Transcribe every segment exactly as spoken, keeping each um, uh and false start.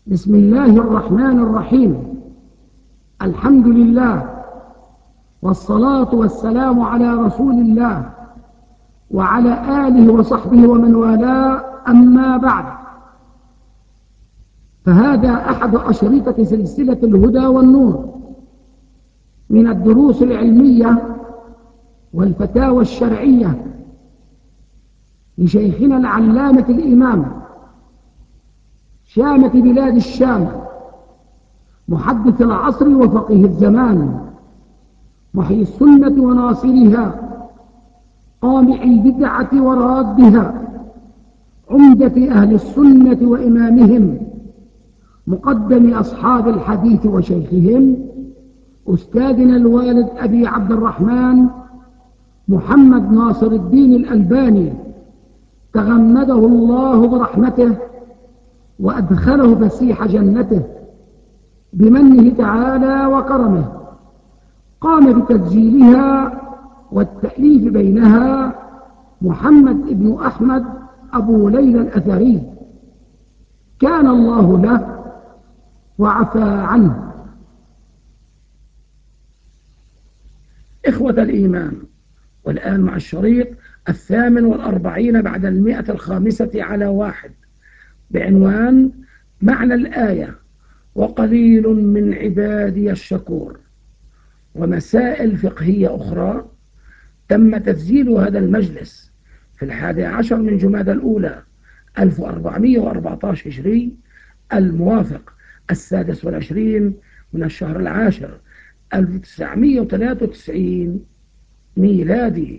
بسم الله الرحمن الرحيم. الحمد لله والصلاة والسلام على رسول الله وعلى آله وصحبه ومن والاه، أما بعد، فهذا أحد أشرطة سلسلة الهدى والنور من الدروس العلمية والفتاوى الشرعية لشيخنا العلامة الإمام شامة بلاد الشام، محدث العصر وفقيه الزمان، محيي السنة وناصرها، قامع البدعة ورادها، عمدة أهل السنة وإمامهم، مقدم أصحاب الحديث وشيخهم، أستاذنا الوالد أبي عبد الرحمن محمد ناصر الدين الألباني، تغمده الله برحمته وأدخله فسيح جنته بمنه تعالى وكرمه. قام بتسجيلها والتأليف بينها محمد بن أحمد أبو ليلى الأثري، كان الله له وعفى عنه. إخوة الإيمان، والآن مع الشريط الثامن والأربعين بعد المئة الخامسة على واحد، بعنوان معنى الآية وقليل من عبادي الشكور، ومسائل فقهية أخرى. تم تسجيل هذا المجلس في الحادي عشر من جمادى الأولى ألف وأربعمئة وأربعة عشر هجري، الموافق السادس والعشرين من الشهر العاشر ألف وتسعمئة وثلاثة وتسعين ميلادي.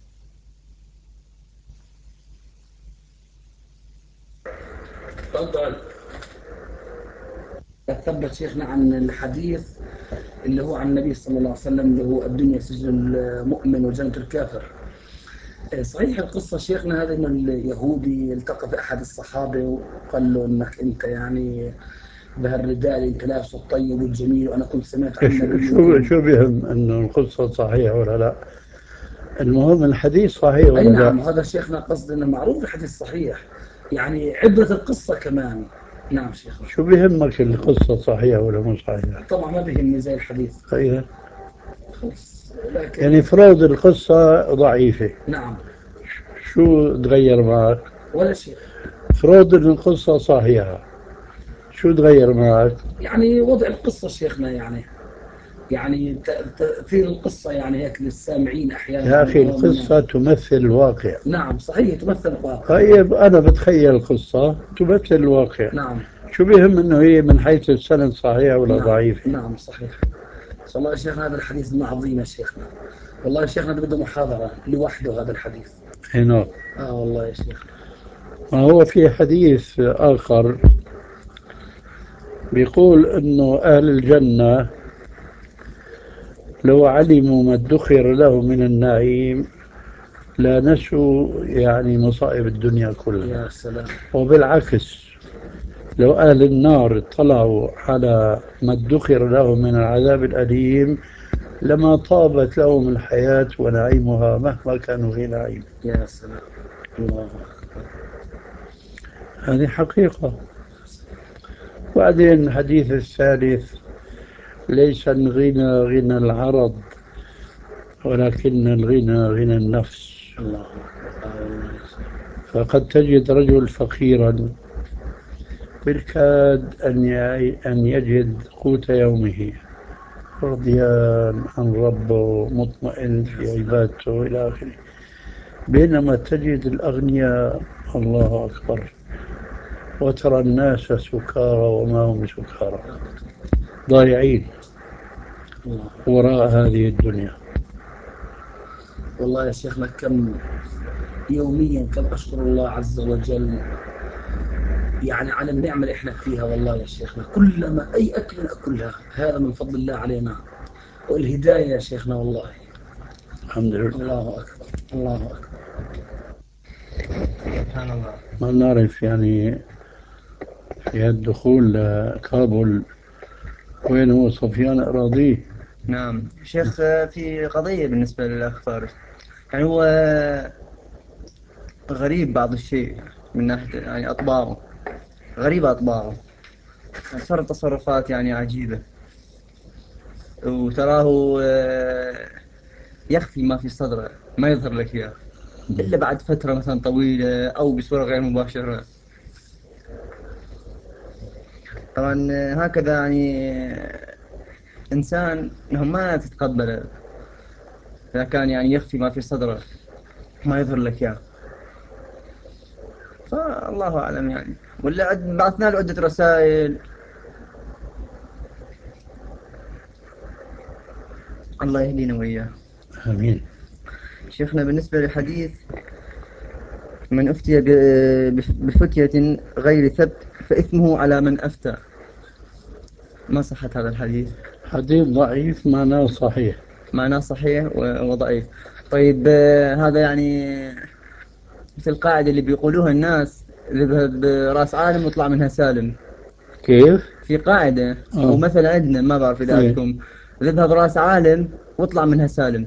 تفضل. ثبت شيخنا عن الحديث اللي هو عن النبي صلى الله عليه وسلم، اللي هو الدنيا سجن المؤمن وجنة الكافر. صحيح القصة شيخنا هذا، ان اليهودي التقى بأحد الصحابة وقال له انك انت يعني بهالرداء اللي انت لابسه الطيب والجميل، وانا كنت سمعت عن النبي شو شو بهم انه القصة صحيحة ولا لا؟ المهم الحديث صحيح ولا اي نعم، لا؟ هذا شيخنا قصد انه معروف الحديث صحيح، يعني عبرة القصة كمان. نعم شيخنا. شو بهمك القصة صحيحة ولا مو صحيحة؟ طبعا ما بيهمني زي الحديث طيب، خلص، لكن يعني فرض القصة ضعيفة، نعم. شو تغير معك؟ ولا شيء. فرض ان القصة صحيحة، شو تغير معك؟ يعني وضع القصة شيخنا، يعني يعني تأثير القصة يعني هيك للسامعين أحيانا يا على أخي العوام الناس. القصة تمثل الواقع. نعم صحيح، تمثل الواقع. طيب أنا بتخيل قصة تمثل الواقع، نعم. شو بهم إنه هي من حيث السند صحيحة ولا نعم ضعيفة؟ نعم صحيح. والله يا شيخنا هذا الحديث من عظيم يا شيخنا، والله يا شيخنا بده محاضرة لوحده هذا الحديث. هنا آه والله يا شيخ. ما هو في حديث آخر بيقول إنه أهل الجنة لو علموا ما ادخر له من النعيم لا نسوا يعني مصائب الدنيا كلها. يا سلام. وبالعكس، لو أهل النار اطلعوا على ما ادخر له من العذاب الأليم لما طابت لهم الحياة ونعيمها مهما كانوا في نعيم. يا سلام. الله أكبر. هذه حقيقة. بعدين الحديث الثالث: ليس الغنى غنى العرض ولكن الغنى غنى النفس. الله أكبر. آه والله يا شيخ. فقد تجد رجل فقيرا بالكاد أن أن يجد قوت يومه، رضيان عن ربه، مطمئن في عبادته إلى آخره، بينما تجد الأغنياء الله أكبر وترى الناس سكارى وما هم سكارى، ضايعين الله. وراء هذه الدنيا. والله يا شيخنا كم يوميا كم أشكر الله عز وجل يعني على النعمة اللي احنا فيها. والله يا شيخنا كلما أي أكل أكلها هذا من فضل الله علينا والهداية يا شيخنا والله. الحمد لله. الله أكبر. الله أكبر. سبحان الله. ما نعرف يعني في الدخول لكابول وين هو صفيان أراضيه. نعم شيخ، في قضية بالنسبة للأخ فارس، يعني هو غريب بعض الشيء من ناحية يعني أطباعه، غريبة أطباعه. صار تصرفات يعني عجيبة، وتراه آه، يخفي ما في صدره، ما يظهر لك إياه إلا بعد فترة مثلا طويلة أو بصورة غير مباشرة. طبعا آه، هكذا يعني آه، إنسان إنه ما تتقبله إذا كان يعني يخفي ما في صدره، ما يظهر لك إياه. فالله أعلم يعني. ولا عد- بعثنا له عدة رسائل. الله يهدينا وإياه. آمين. شيخنا بالنسبة للحديث من أفتي ب- بف- بفتية غير ثبت فإثمه على من أفتى، ما صحة هذا الحديث؟ حديث ضعيف معناه صحيح. معناه صحيح و- وضعيف. طيب آه، هذا يعني مثل القاعدة اللي بيقولوها الناس: اذهب راس عالم واطلع منها سالم. كيف؟ في قاعدة أو آه. مثل عندنا، ما بعرف إذا إيه. عندكم: اذهب راس عالم واطلع منها سالم.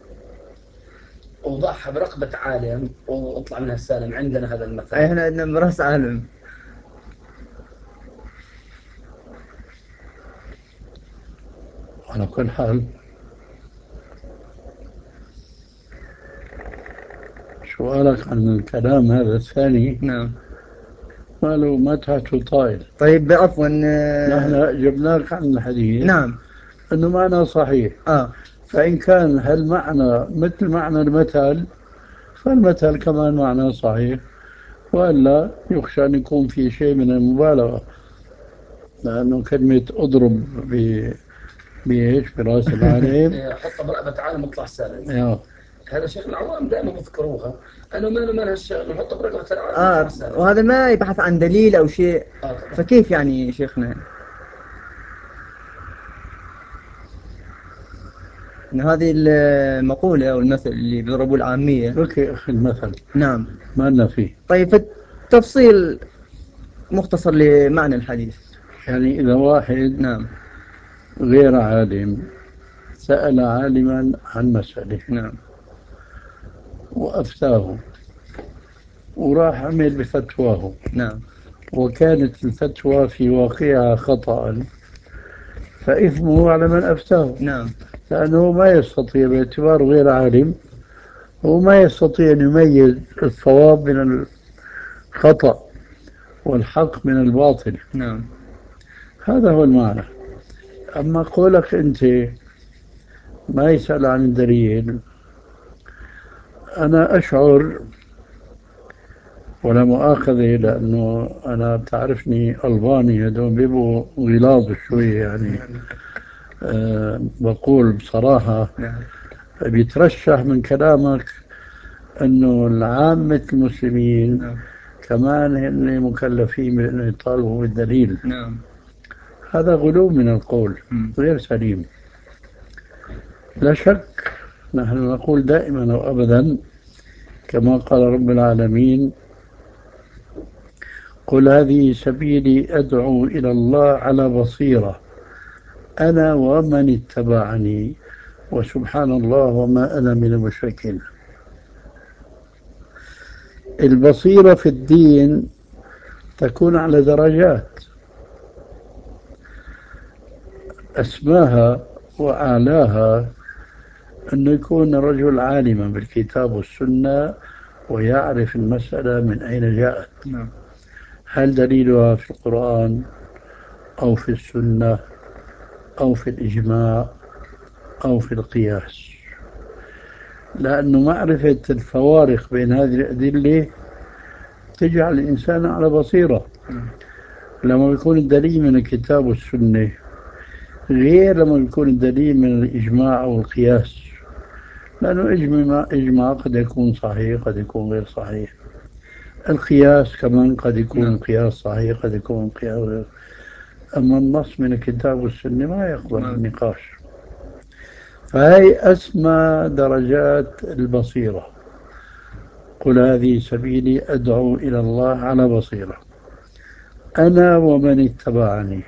وضعها برقبة عالم واطلع منها السالم، عندنا هذا المثل. أي إحنا عندنا راس عالم. على كل حال، سؤالك عن الكلام هذا الثاني نعم. ما له متعة طائل. طيب عفوا آه، نحن جبناك عن الحديث نعم. أنه معنى صحيح، آه فإن كان هالمعنى مثل معنى المثل فالمثل كمان معنى صحيح، وإلا يخشى أن يكون في شيء من المبالغة، لأنه كلمة أضرب ب- بإيش برأس العالم. إيه، حطها برقبة عالم واطلع سالم. يا هذا شيخ العوام دائما بيذكروها. انا ما ما لها الشغل، نحطها برقبة العالم واطلع آه سالم. وهذا ما يبحث عن دليل أو شيء. اه طبعا. فكيف يعني شيخنا إن هذه المقولة أو المثل اللي بيضربوه العامية؟ اوكي أخي المثل نعم. ما لنا فيه. طيب في التفصيل مختصر لمعنى الحديث. يعني إذا واحد نعم. غير عالم سأل عالما عن مسألة نعم. وأفتاه وراح عمل بفتواه، نعم. وكانت الفتوى في واقعها خطأ، فإثمه على من أفتاه، نعم. لأنه ما يستطيع باعتباره غير عالم، هو ما يستطيع أن يميز الصواب من الخطأ والحق من الباطل. نعم. هذا هو المعنى. أما قولك أنت ما يسأل عن الدليل، أنا أشعر ولا مؤاخذة لأنه أنا بتعرفني ألباني هدول بيبقوا غلاظ شوي يعني. أه بقول بصراحة نعم. بيترشح من كلامك أنه العامة المسلمين نعم. كمان هن مكلفين بأن يطالبوا بالدليل. نعم. هذا غلو من القول، مم. غير سليم. لا شك نحن نقول دائما وأبدا كما قال رب العالمين: قل هذه سبيلي أدعو إلى الله على بصيرة أنا ومن اتبعني وسبحان الله وما أنا من المشركين. البصيرة في الدين تكون على درجات، أسماها وأعلاها أنه يكون الرجل عالما بالكتاب والسنة ويعرف المسألة من أين جاءت، نعم. هل دليلها في القرآن أو في السنة أو في الإجماع أو في القياس. لأنه معرفة الفوارق بين هذه الأدلة تجعل الإنسان على بصيرة. نعم. لما يكون الدليل من الكتاب والسنة غير لما يكون الدليل من الإجماع أو القياس، لأنه إجماع, إجماع قد يكون صحيح قد يكون غير صحيح، القياس كمان قد يكون نعم. قياس صحيح قد يكون قياس غير. أما النص من الكتاب والسنة ما يقبل ما- النقاش. فهي أسمى درجات البصيرة. قل هذه سبيلي أدعو إلى الله على بصيرة أنا ومن اتبعني.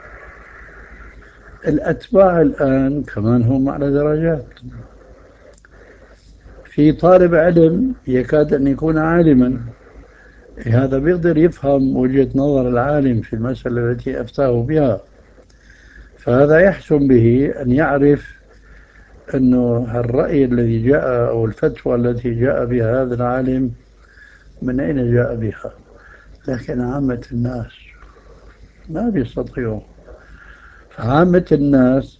الأتباع الآن كمان هم على درجات. في طالب علم يكاد أن يكون عالما، هذا بيقدر يفهم وجهة نظر العالم في المسألة التي أفتاه بها، فهذا يحسن به أن يعرف أنه الرأي الذي جاء أو الفتوى التي جاء بها هذا العالم من أين جاء بها. لكن عامة الناس ما بيستطيعوا. فعامة الناس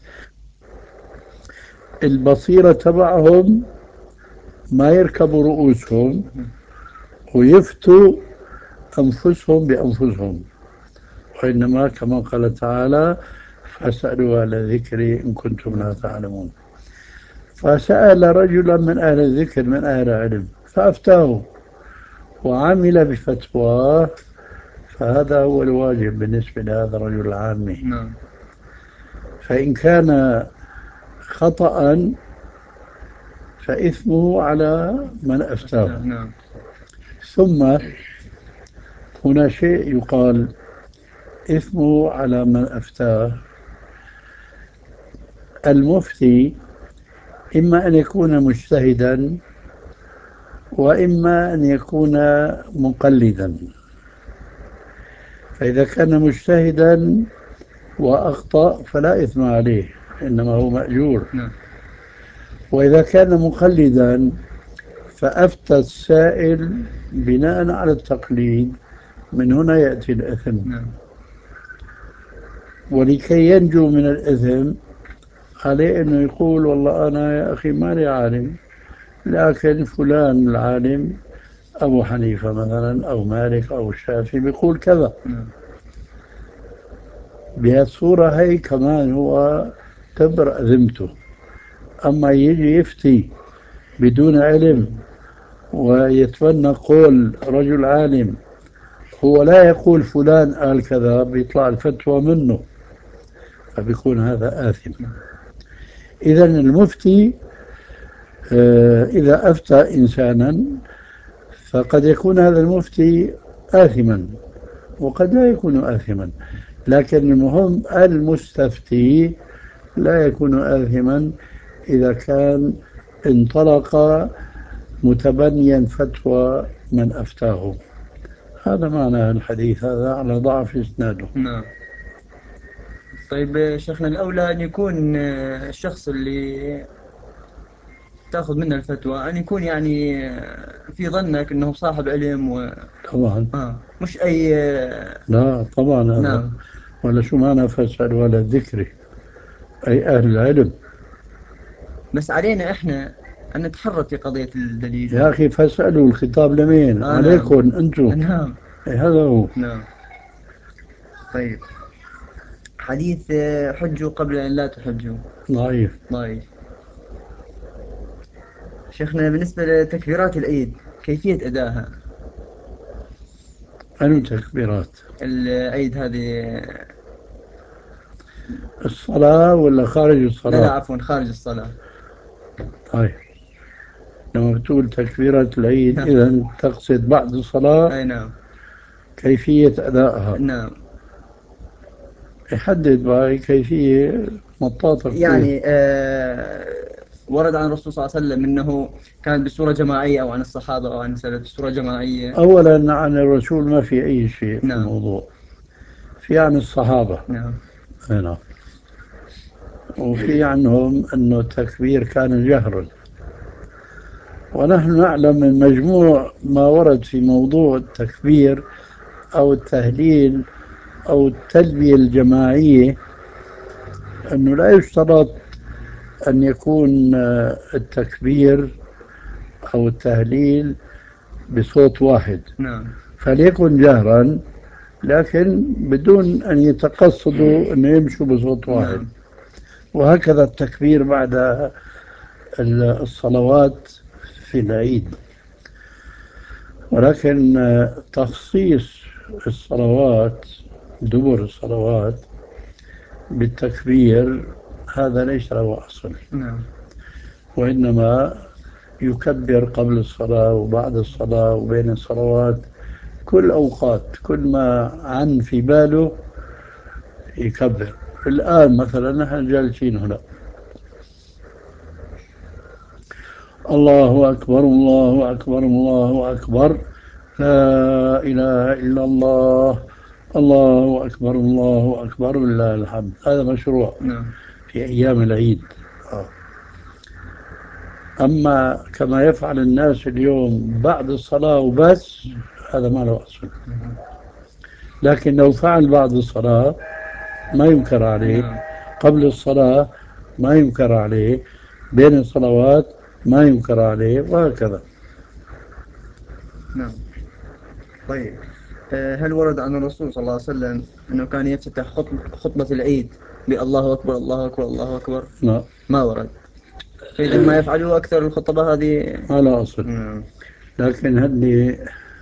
البصيرة تبعهم ما يركبوا رؤوسهم ويفتوا أنفسهم بأنفسهم، وإنما كما قال تعالى فاسألوا أهل الذكر إن كنتم لا تعلمون. فسأل رجلا من أهل الذكر من أهل العلم فأفتاه وعمل بفتواه، فهذا هو الواجب بالنسبة لهذا الرجل العامي. نعم. فإن كان خطأ فإثمه على من أفتاه. نعم. ثم هنا شيء يقال إثمه على من أفتاه. المفتي إما أن يكون مجتهدا وإما أن يكون مقلدا. فإذا كان مجتهدا وأخطأ فلا إثم عليه، إنما هو مأجور. نعم. وإذا كان مقلدا فأفتى السائل بناء على التقليد، من هنا يأتي الإثم. نعم. ولكي ينجو من الإثم عليه أنه يقول والله أنا يا أخي ماني عالم، لكن فلان العالم أبو حنيفة مثلا أو مالك أو الشافعي بيقول كذا. نعم. بهالصورة هي كمان هو تبرأ ذمته. أما يجي يفتي بدون علم ويتبنى قول رجل عالم هو لا يقول فلان قال كذا، بيطلع الفتوى منه، فبيكون هذا آثم. إذا المفتي إذا أفتى إنسانا فقد يكون هذا المفتي آثما وقد لا يكون آثما، لكن المهم المستفتي لا يكون آثما إذا كان انطلق متبنيا فتوى من أفتاه. هذا معنى الحديث هذا على ضعف إسناده. نعم. طيب شيخنا، الأولى أن يكون الشخص اللي تأخذ منه الفتوى أن يكون يعني في ظنك أنه صاحب علم و... طبعا. آه. مش أي. لا طبعا هذا. نعم. ولا شو معنى فاسأل ولا الذكر، أي أهل العلم. بس علينا إحنا أن نتحرك في قضية الدليل. يا أخي فاسألوا، الخطاب لمين؟ آه عليكم نعم. أنتم. نعم. هذا هو. نعم. طيب، حديث حجوا قبل أن لا تحجوا ضعيف. ضعيف. شيخنا، بالنسبة لتكبيرات العيد كيفية أداها؟ أنو تكبيرات؟ العيد هذه. الصلاة ولا خارج الصلاة؟ لا لا، عفوا، خارج الصلاة. طيب، لما بتقول تكبيرات العيد إذا تقصد بعد الصلاة. أي نعم. كيفية أدائها؟ نعم. يحدد بقى كيفية مطاطة كثير. يعني آه ورد عن الرسول صلى الله عليه وسلم أنه كانت بصورة جماعية، أو عن الصحابة أو عن سلف بصورة جماعية. أولا عن الرسول ما في أي شيء في نعم. الموضوع، في عن الصحابة. نعم. هنا وفي عنهم أنه التكبير كان جهرا. ونحن نعلم من مجموع ما ورد في موضوع التكبير أو التهليل أو التلبية الجماعية أنه لا يشترط أن يكون التكبير أو التهليل بصوت واحد. نعم. فليكن جهرا لكن بدون أن يتقصدوا أن يمشوا بصوت واحد. نعم. وهكذا التكبير بعد الصلوات في العيد. ولكن تخصيص الصلوات دبر الصلوات بالتكبير هذا ليس له أصل. نعم. وإنما يكبر قبل الصلاة وبعد الصلاة وبين الصلوات، كل أوقات كل ما عن في باله يكبر. الآن مثلا نحن جالسين هنا، الله أكبر الله أكبر الله أكبر، لا إله إلا الله، الله أكبر الله أكبر لله الحمد. هذا مشروع نعم. في أيام العيد. آه. أما كما يفعل الناس اليوم بعد الصلاة وبس، هذا ما له أصل. لكن لو فعل بعد الصلاة ما ينكر عليه، نعم. قبل الصلاة ما ينكر عليه، بين الصلوات ما ينكر عليه، وهكذا. نعم. طيب، آه، هل ورد عن الرسول صلى الله عليه وسلم أنه كان يفتتح خطب- خطبة العيد بالله أكبر الله أكبر الله أكبر؟ لا، ما ورد. فإذا ما يفعله أكثر الخطباء هذه. ما له أصل. نعم. لكن هل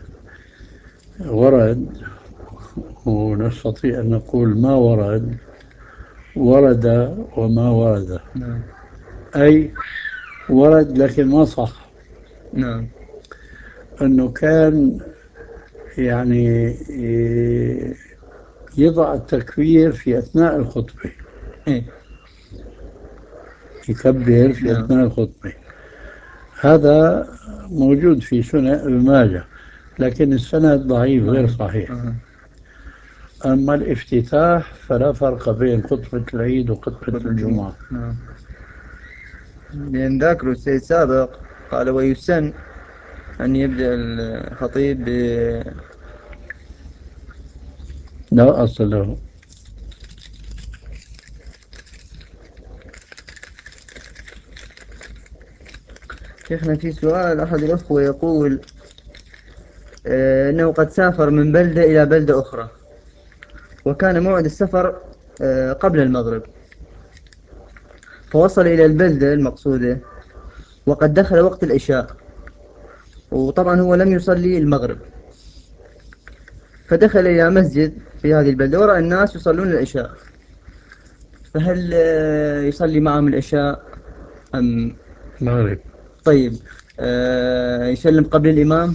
ورد، ونستطيع أن نقول ما ورد، ورد وما ورد. نعم. أي ورد لكن ما صح. نعم. أنه كان يعني يضع التكبير في أثناء الخطبة، إيه. يكبر في نعم. أثناء الخطبة. هذا موجود في سنن ابن ماجه، لكن السند ضعيف غير ضعيف. صحيح. أها. أما الافتتاح فلا فرق بين خطبة العيد وخطبة خطبة الجمعة. الجمعة. نعم. لأن ذاكروا السيد سابق قال ويسن أن يبدأ الخطيب ب. لا أصل له. شيخنا في سؤال، أحد الأخوة يقول آه، أنه قد سافر من بلدة إلى بلدة أخرى، وكان موعد السفر آه، قبل المغرب، فوصل إلى البلدة المقصودة وقد دخل وقت العشاء، وطبعا هو لم يصلي المغرب، فدخل إلى مسجد في هذه البلدة ورأى الناس يصلون العشاء، فهل آه، يصلي معهم العشاء أم؟ مغرب. طيب، آه، يسلم قبل الإمام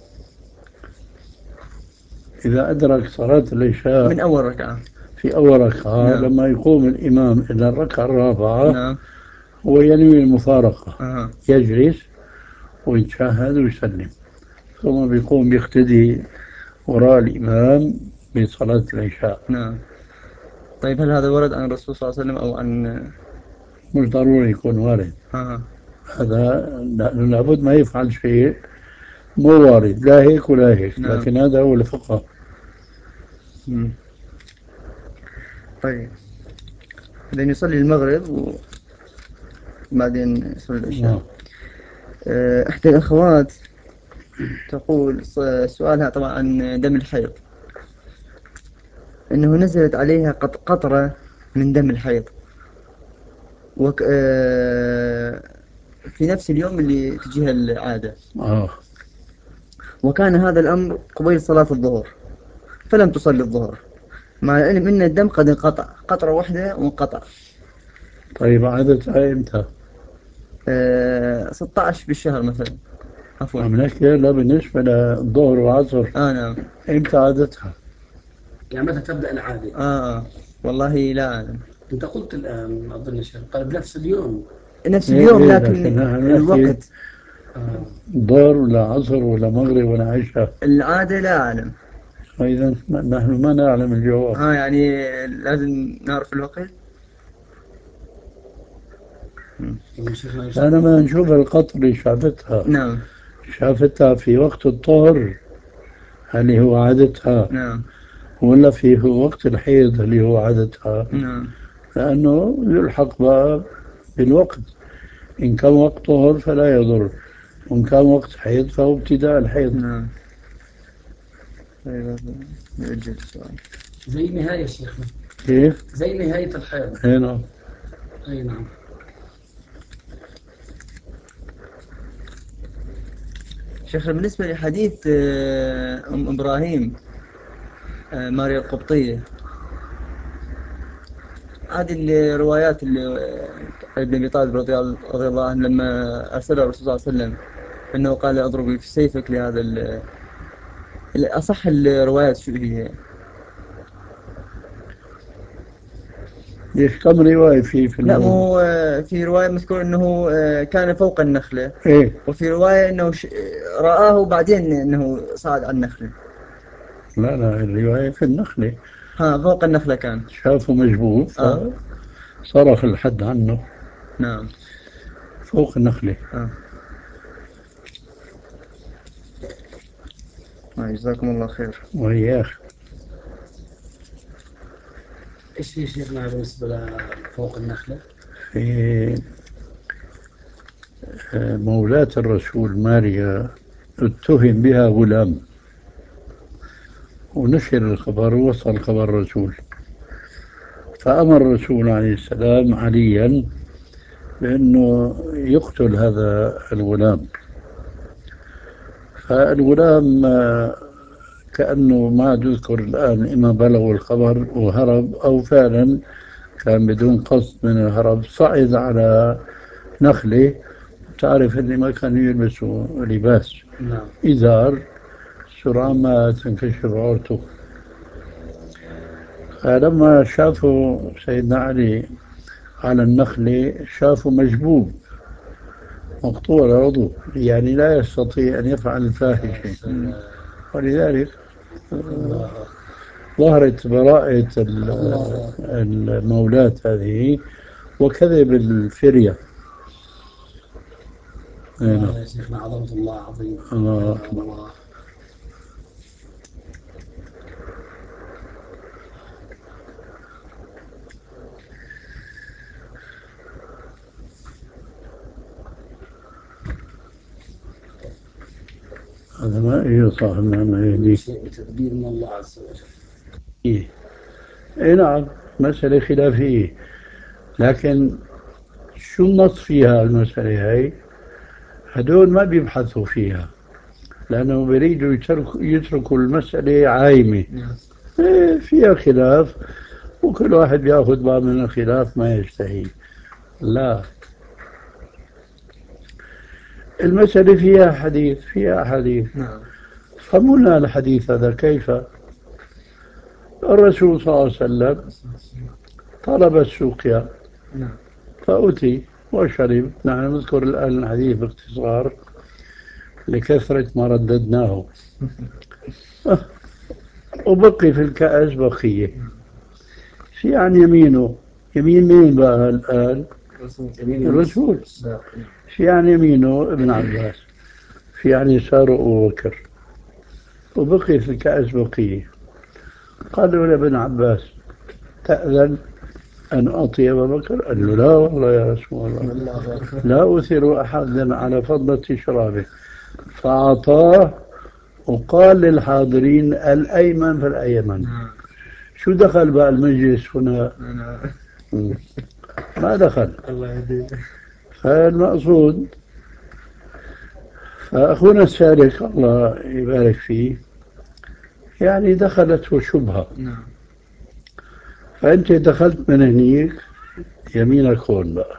إذا أدرك صلاة من العشاء أول ركعة. في أول ركعة، نعم. لما يقوم الإمام إلى الركعة الرابعة نعم. هو ينوي المفارقة، أها. يجلس ويتشهد ويسلم، ثم بيقوم بيقتدي وراء الإمام بصلاة العشاء. نعم. طيب، هل هذا ورد عن الرسول صلى الله عليه وسلم أو عن؟ مش ضروري يكون وارد أها. هذا، لأنه لابد ما يفعل شيء مو وارد، لا هيك ولا هيك، نعم. لكن هذا هو الفقه. مم. طيب، إذن يصلي المغرب وبعدين يصلي العشاء. آه. آه، إحدى الأخوات تقول ص- سؤالها طبعا عن دم الحيض، أنه نزلت عليها قط- قطرة من دم الحيض، وك... آه، في نفس اليوم اللي تجيها العادة، آه. وكان هذا الأمر قبيل صلاة الظهر، فلم تصلي الظهر مع العلم أن الدم قد انقطع، قطرة واحدة وانقطع. طيب عادتها إمتى؟ آه، ستة عشر بالشهر مثلا. عفوا. عم نحكي لا بالنسبة للظهر والعصر، آه نعم. إمتى عادتها؟ يعني متى تبدأ العادة؟ آه آه. والله لا أعلم. أنت قلت الآن أظن شيء قال بنفس اليوم. نفس إيه اليوم إيه، لكن لكن نحن نحكي الوقت. آه. ظهر ولا عصر ولا مغرب ولا عشاء. العادة لا أعلم. فإذا نحن ما نعلم الجواب. آه يعني لازم نعرف الوقت. مم. يا شيخنا إن شاء أنا الله. ما نشوف القطر اللي شافتها، نعم. شافتها في وقت الطهر اللي هو عادتها، نعم. ولا في هو وقت الحيض اللي هو عادتها، نعم. لأنه يلحق بقى بالوقت. إن كان وقت طهر فلا يضر، وإن كان وقت حيض فهو ابتداء الحيض. نعم. طيب، نأجل السؤال. زي نهاية شيخنا، كيف؟ زي نهاية الحيض. هنا أي نعم. شيخ، بالنسبة لحديث آه، أم إبراهيم آه، ماريا القبطية، هذه الروايات اللي آه، ابن أبي طالب رضي الله رضي الله عنه لما أرسله الرسول صلى الله عليه وسلم أنه قال أضرب في سيفك لهذا ال- أصح الروايات شو هي؟ ليش كم رواية في في لا، الموضوع؟ مو آه، في رواية مذكور أنه آه، كان فوق النخلة، إيه. وفي رواية أنه ش... رآه وبعدين أنه صعد على النخلة. لا لا، الرواية في النخلة، ها، فوق النخلة كان. شافه مجبوب آه. فصرخ الحد عنه نعم. فوق النخلة. آه. آه، جزاكم الله خير. وإياك. ايش في شيخنا بالنسبة لفوق النخلة؟ في آه، مولاة الرسول ماريا اتهم بها غلام، ونشر الخبر ووصل خبر الرسول، فأمر الرسول عليه السلام عليا بأنه يقتل هذا الغلام. فالغلام آه، كأنه ما تذكر الآن، إما بلغوا الخبر وهرب أو فعلا كان بدون قصد من الهرب، صعد على نخلة. تعرف اللي ما كانوا يلبسوا لباس، نعم. إزار، سرعان ما تنكشف عورته. فلما شافوا سيدنا علي على النخلة شافوا مجبوب مقطوع العضو، يعني لا يستطيع أن يفعل الفاحشة، ولذلك ظهرت براءة المولاة هذه وكذب الفرية. الله يا شيخنا، عظمة الله عظيم. الله الله. هذا ما إيه صاحبنا ما يهديه. شيء بتدبير من الله عز وجل. إيه. إيه نعم، مسألة خلافية، لكن شو النص فيها المسألة هاي؟ هدول ما بيبحثوا فيها لأنه بيريدوا يتركوا, يتركوا المسألة عايمة. إيه فيها خلاف، وكل واحد بياخذ باب من الخلاف ما يشتهي. لا، المسألة فيها حديث، فيها حديث. نعم. فهمونا الحديث هذا كيف. الرسول صلى الله عليه وسلم طلب السقيا نعم. فأتي وشرب. نحن نذكر الآن الحديث باختصار لكثرة ما رددناه. وبقي في الكأس بقية. في عن يمينه، يمين مين بقى الآن؟ الرسول. في عن يمينه ابن عباس، في عن يساره أبو بكر، وبقي في الكأس بقية. قالوا لابن عباس تأذن أن أعطي أبا بكر؟ قال له لا والله يا رسول الله، لا أثر أحدا على فضلة شرابه. فأعطاه وقال للحاضرين الأيمن فالأيمن. شو دخل بقى المجلس هنا؟ ما دخل. الله يهديك. فالمقصود، فأخونا السارق الله يبارك فيه يعني دخلته شبهة. نعم. فأنت دخلت من هنيك، يمينك هون بقى.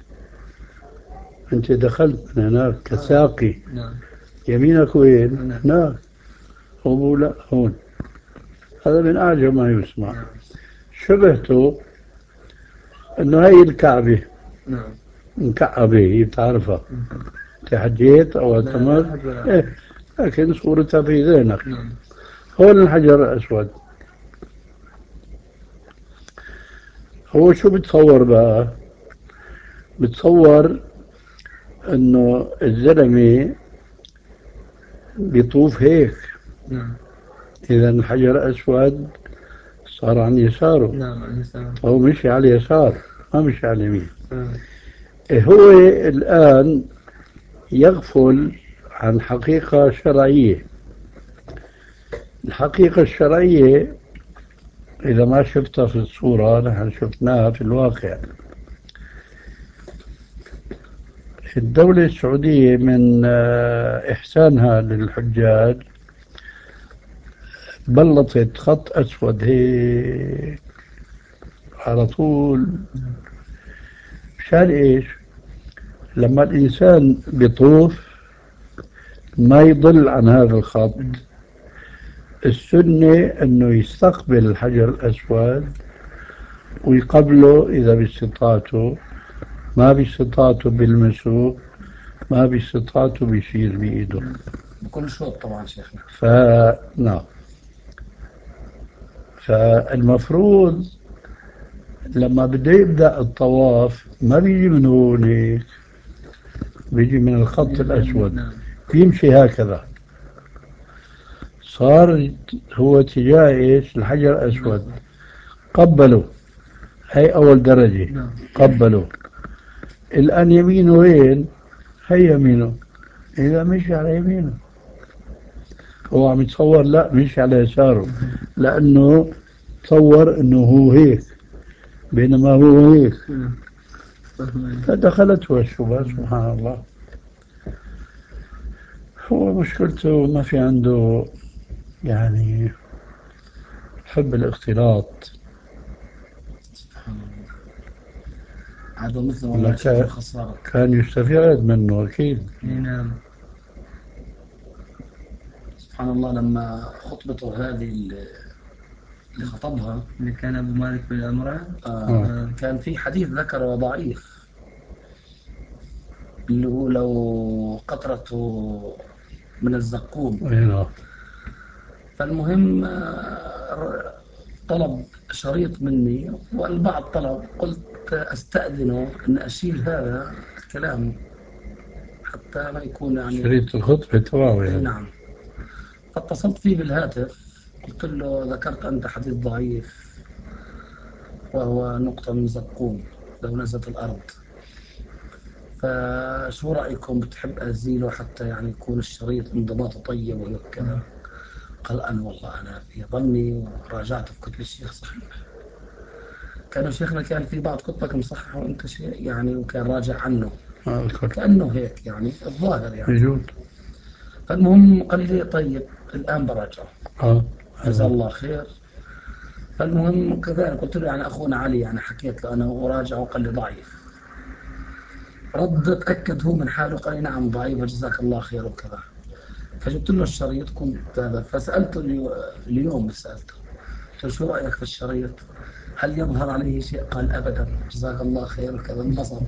أنت دخلت من هناك كساقي، نعم. يمينك وين؟ نعم. هناك. هو لا هون. هذا من أعجب ما يسمع. نعم. شبهته أنه هي الكعبة نعم. مكعبة، هي بتعرفها. تحجيت أو اعتمرت، إيه، لكن صورتها في ذهنك. نعم. هون الحجر الأسود. هو شو بتصور بقى؟ بتصور انه الزلمة بيطوف هيك. نعم. اذا الحجر اسود صار عن يساره. نعم، عن يساره. هو مشي على اليسار، ما مشي على اليمين. آه. إيه هو الان يغفل عن حقيقة شرعية. الحقيقة الشرعية إذا ما شفتها في الصورة نحن شفناها في الواقع. الدولة السعودية من آه، إحسانها للحجاج بلطت خط أسود هيك على طول. مشان إيش؟ لما الإنسان بيطوف ما يضل عن هذا الخط. السنة أنه يستقبل الحجر الأسود ويقبله إذا باستطاعته، ما باستطاعته بيلمسه، ما باستطاعته بيشير بإيده. بكل شوط طبعا شيخنا. فنعم. فالمفروض لما بده يبدأ الطواف ما بيجي من هون هيك، بيجي من الخط الأسود، بيمشي هكذا. صار هو تجاه ايش؟ الحجر الأسود. قبله، هي أول درجة. قبله. الآن يمينه وين؟ هي يمينه. إذا مشي على يمينه، هو عم يتصور لا مشي على يساره، لأنه تصور أنه هو هيك بينما هو هيك، فدخلته الشبهة. سبحان الله. هو مشكلته ما في عنده يعني حب الاختلاط. سبحان الله. عدو مثل ولا والله شيخنا كان خسارة. كان يستفيد منه أكيد. نعم. سبحان الله. لما خطبته هذه اللي اللي خطبها، اللي كان أبو مالك بالأمرة. آه آه. كان في حديث ذكره ضعيف، اللي هو لو قطرته من الزقوم. أي نعم. فالمهم آه، طلب شريط مني، والبعض طلب، قلت أستأذنه أن أشيل هذا الكلام حتى ما يكون يعني. شريط الخطبة تبعه أي يعني. نعم. فاتصلت فيه بالهاتف، قلت له ذكرت أنت حديث ضعيف وهو نقطة من زقوم لو نزلت الأرض، فشو رأيكم؟ بتحب أزيله حتى يعني يكون الشريط انضباطه طيب وكذا؟ قال أنا والله أنا في ظني وراجعت في كتب الشيخ صحيح. كانوا شيخنا كان في بعض كتبك مصحح وأنت شيء يعني، وكان راجع عنه ما أذكر. كأنه هيك يعني الظاهر يعني. يجوز. فالمهم قال لي طيب الآن براجعه، آه. جزاه آه. الله خير. فالمهم كذلك قلت له يعني أخونا علي يعني حكيت له أنا وراجع، وقال لي ضعيف. رد تأكد هو من حاله قال لي نعم ضعيف وجزاك الله خير وكذا. فجبت له الشريط كنت هذا، فسألته اليو- اليوم سألته قلت له شو رأيك في الشريط؟ هل يظهر عليه شيء؟ قال أبدا جزاك الله خير وكذا، انبسط.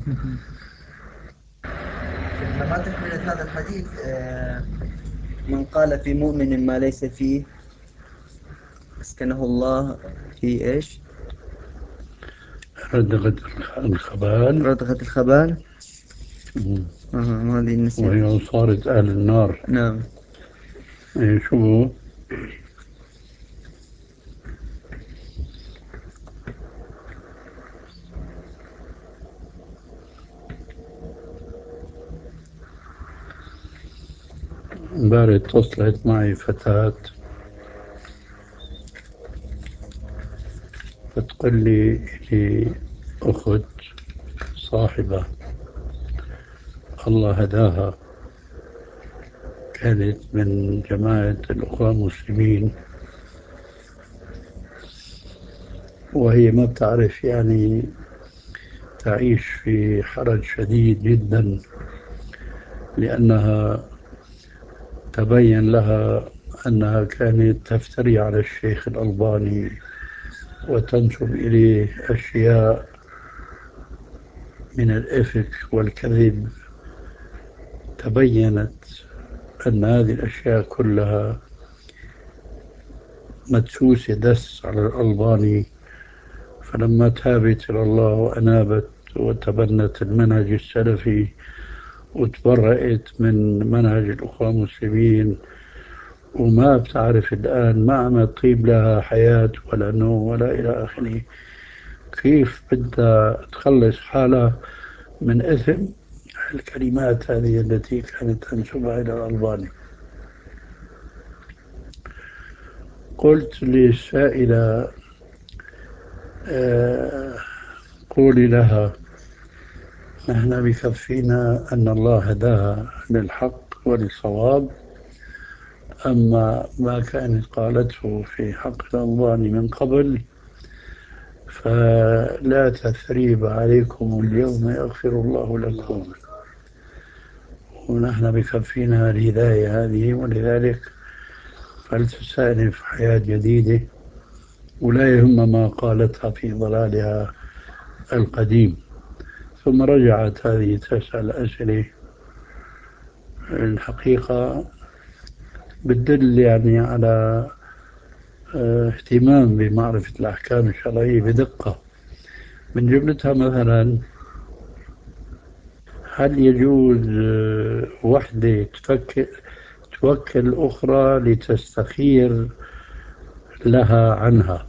فما تحملت هذا الحديث آه، من قال في مؤمن ما ليس فيه أسكنه الله في إيش؟ ردغة الخبال. ردغة الخبال. مم. آه هذه نسيت. وهي صارت أهل النار. نعم. إيه شو هو؟ امبارح اتصلت معي فتاة بتقول لي لي أخت صاحبة الله هداها، كانت من جماعة الأخوة المسلمين، وهي ما بتعرف يعني تعيش في حرج شديد جدا، لأنها تبين لها أنها كانت تفتري على الشيخ الألباني وتنسب إليه أشياء من الإفك والكذب. تبينت أن هذه الأشياء كلها مدسوسة دس على الألباني. فلما تابت إلى الله وأنابت وتبنت المنهج السلفي وتبرأت من منهج الأخوة المسلمين، وما بتعرف الآن ما عم تطيب لها حياة ولا نوم ولا إلى آخره، كيف بدها تخلص حالها من إثم الكلمات هذه التي كانت تنسبها إلى الألباني؟ قلت للسائلة آه قولي لها نحن بكفينا أن الله هداها للحق وللصواب، أما ما كانت قالته في حق الألباني من قبل فلا تثريب عليكم اليوم يغفر الله لكم، ونحن بكفينا الهداية هذه، ولذلك فلتستأنف حياة جديدة ولا يهم ما قالتها في ضلالها القديم. ثم رجعت هذه تسأل أسئلة الحقيقة بتدل يعني على اه، اهتمام بمعرفة الأحكام الشرعية بدقة. من جملتها مثلا، هل يجوز اه، وحدة تفكر توكل أخرى لتستخير لها عنها؟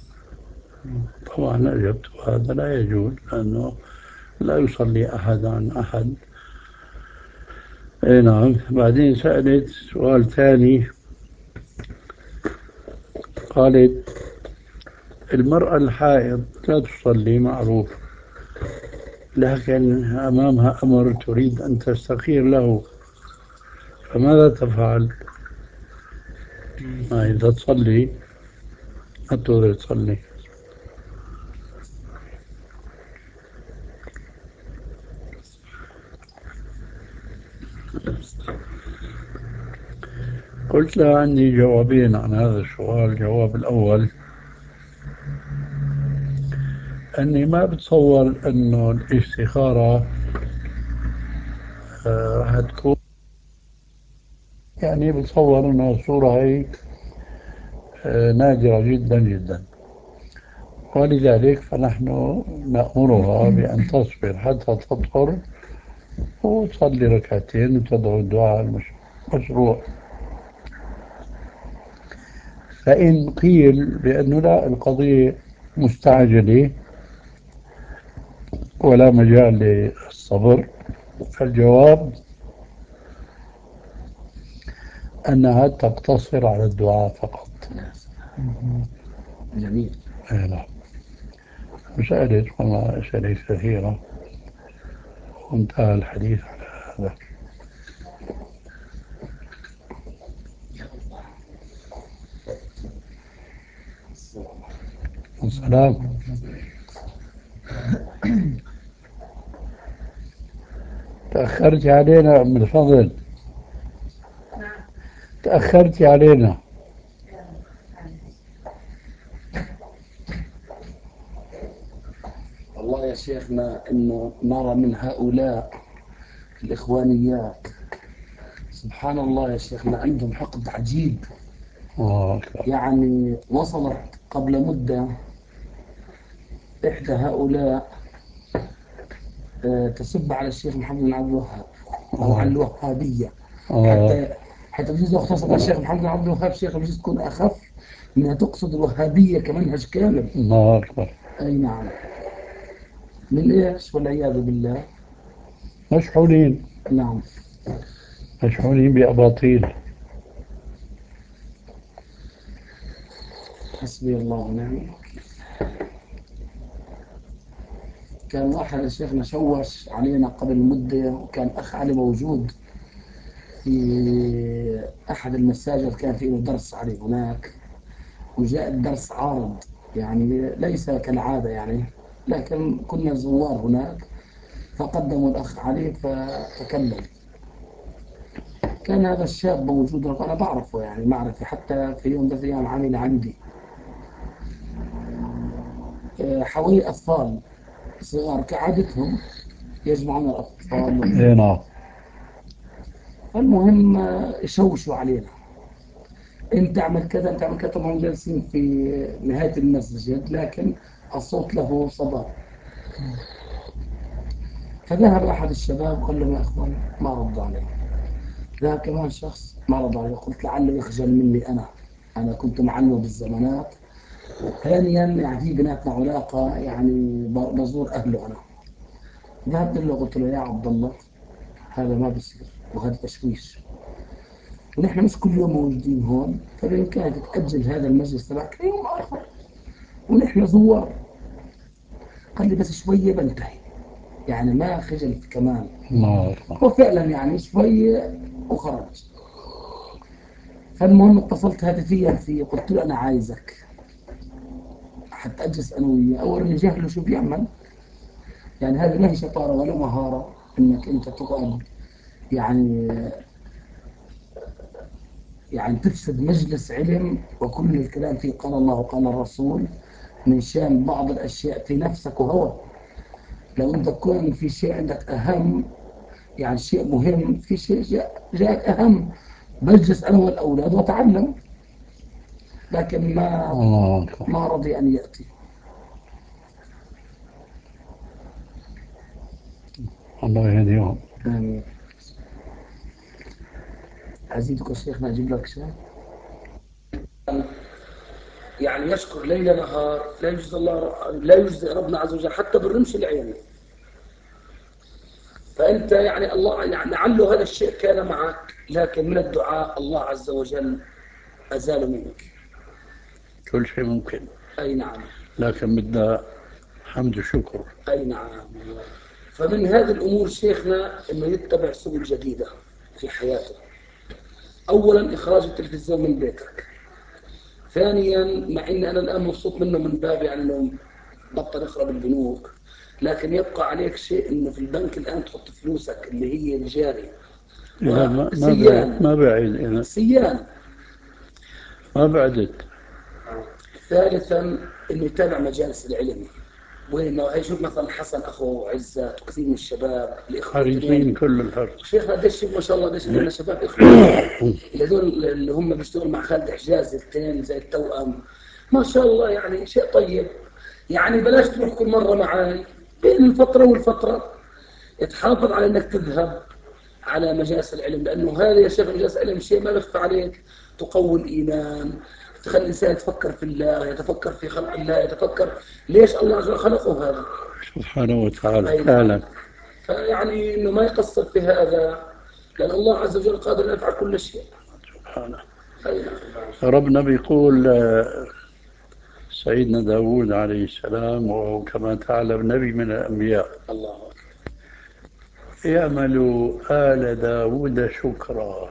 طبعا أجبت هذا لا يجوز، لأنه لا يصلي أحد عن أحد. اي نعم. بعدين سألت سؤال ثاني، قالت المرأة الحائض لا تصلي معروف، لكن أمامها أمر تريد أن تستخير له، فماذا تفعل؟ ما إذا تصلي ما تقدر تصلي. قلت لها عندي جوابين عن هذا السؤال. الجواب الأول أني ما بتصور أنه الاستخارة آه، راح تكون، يعني بتصور أنها الصورة هيك آه، نادرة جدا جدا، ولذلك فنحن نأمرها بأن تصبر حتى تطهر وتصلي ركعتين وتدعو الدعاء المشروع. فإن قيل بأنه لا، القضية مستعجلة ولا مجال للصبر، فالجواب أنها تقتصر على الدعاء فقط. جميل. نعم. وسألت والله أسئلة كثيرة وانتهى الحديث على هذا. السلام. تأخرت علينا من الفضل. تأخرت علينا. والله يا شيخنا إنه نرى من هؤلاء الإخوانيات سبحان الله يا شيخنا عندهم حقد عجيب. آه. يعني وصلت قبل مدة إحدى هؤلاء آه، تسب على الشيخ محمد بن عبد الوهاب أو على الوهابية. آه. حتى حتى بجوز لو اختصر على الشيخ محمد بن عبد الوهاب شيخ بجوز تكون أخف من تقصد الوهابية كمنهج كامل. الله أكبر. أي نعم. من إيش والعياذ بالله. مشحونين. نعم. مشحونين بأباطيل. حسبي الله ونعم الوكيل. كان واحد شيخنا شوش علينا قبل مدة، وكان أخ علي موجود في أحد المساجد، كان في له درس عليه هناك، وجاء الدرس عارض، يعني ليس كالعادة يعني، لكن كنا زوار هناك فقدموا الأخ علي فتكلم. كان هذا الشاب موجود وأنا بعرفه يعني معرفة، حتى في يوم ذات أيام عامل عندي آه، حوالي أطفال صغار كعادتهم يجمعون الأطفال. إيه نعم. فالمهم آه، يشوشوا علينا، انت اعمل كذا انت اعمل كذا. طبعا جالسين في نهاية المسجد لكن الصوت له صدى. فذهب احد الشباب قال لهم يا اخوان، ما ردوا علي. ذهب كمان شخص ما رد علي، قلت لعله يخجل مني انا انا كنت معنه بالزمانات. ثانيا يعني في بيناتنا علاقة، يعني ب- بزور اهله انا. ذهبت له قلت له يا عبد الله، هذا ما بصير وهذا تشويش، ونحن مش كل يوم موجودين هون، فبإمكانك تأجل هذا المجلس تبعك ليوم آخر ونحن زوار. قال لي بس شوية بنتهي، يعني ما خجل كمان. الله أكبر. وفعلا يعني شوية وخرج. فالمهم اتصلت هاتفيا فيه، قلت له أنا عايزك حتى أجلس أنا وياه أورني جهله شو بيعمل. يعني هذه ما هي شطارة ولا مهارة إنك أنت تقعد يعني يعني تفسد مجلس علم وكل الكلام فيه قال الله وقال الرسول من شان بعض الأشياء في نفسك وهو. لو أنت تكون في شيء عندك أهم، يعني شيء مهم، في شيء جاء جاءك أهم، بجلس أنا والأولاد وتعلم، لكن ما الله أكبر. ما رضي أن يأتي. الله يهديهم. آمين. أزيدك شيخنا أجيب لك شيء. يعني يشكر ليل نهار، لا يجزي الله لا يجزي ربنا عز وجل حتى بالرمش العين. فأنت يعني الله يعني لعله هذا الشيء كان معك، لكن من الدعاء الله عز وجل أزال منك. كل شيء ممكن، أي نعم. لكن بدنا حمد وشكر. أي نعم. فمن هذه الأمور شيخنا أنه يتبع سبل جديدة في حياته. أولا إخراج التلفزيون من بيتك. ثانيا، مع أن أنا الآن مبسوط منه من باب يعني أنه بطل يخرب البنوك، لكن يبقى عليك شيء أنه في البنك الآن تحط فلوسك اللي هي الجاري. لا ما ما بعد وسيان ما بعد أنا سيان. ما بعدت. ثالثا انه يتابع مجالس العلم، وانه يشوف مثلا حسن اخو عزت وكثير من الشباب الاخوه حريصين الاثنين. كل الحرص. شيخنا قديش ما شاء الله قديش عندنا شباب اخوه هذول اللي هم بيشتغلوا مع خالد حجاز الاثنين زي التوأم، ما شاء الله يعني شيء طيب. يعني بلاش تروح كل مره معي، بين الفتره والفتره تحافظ على انك تذهب على مجالس العلم، لانه هذا يا شيخ مجالس العلم شيء ما بيخفى عليك، تقوي الايمان، تخلي الانسان يتفكر في الله، يتفكر في خلق الله، يتفكر ليش الله عز وجل خلقه هذا. سبحانه وتعالى أي فعلا. نعم. فيعني انه ما يقصر في هذا، لان الله عز وجل قادر ان يفعل كل شيء. سبحانه. أي نعم. ربنا بيقول آه، سيدنا داود عليه السلام وهو كما تعلم نبي من الأنبياء: الله أكبر. اعملوا آل داود شكرا.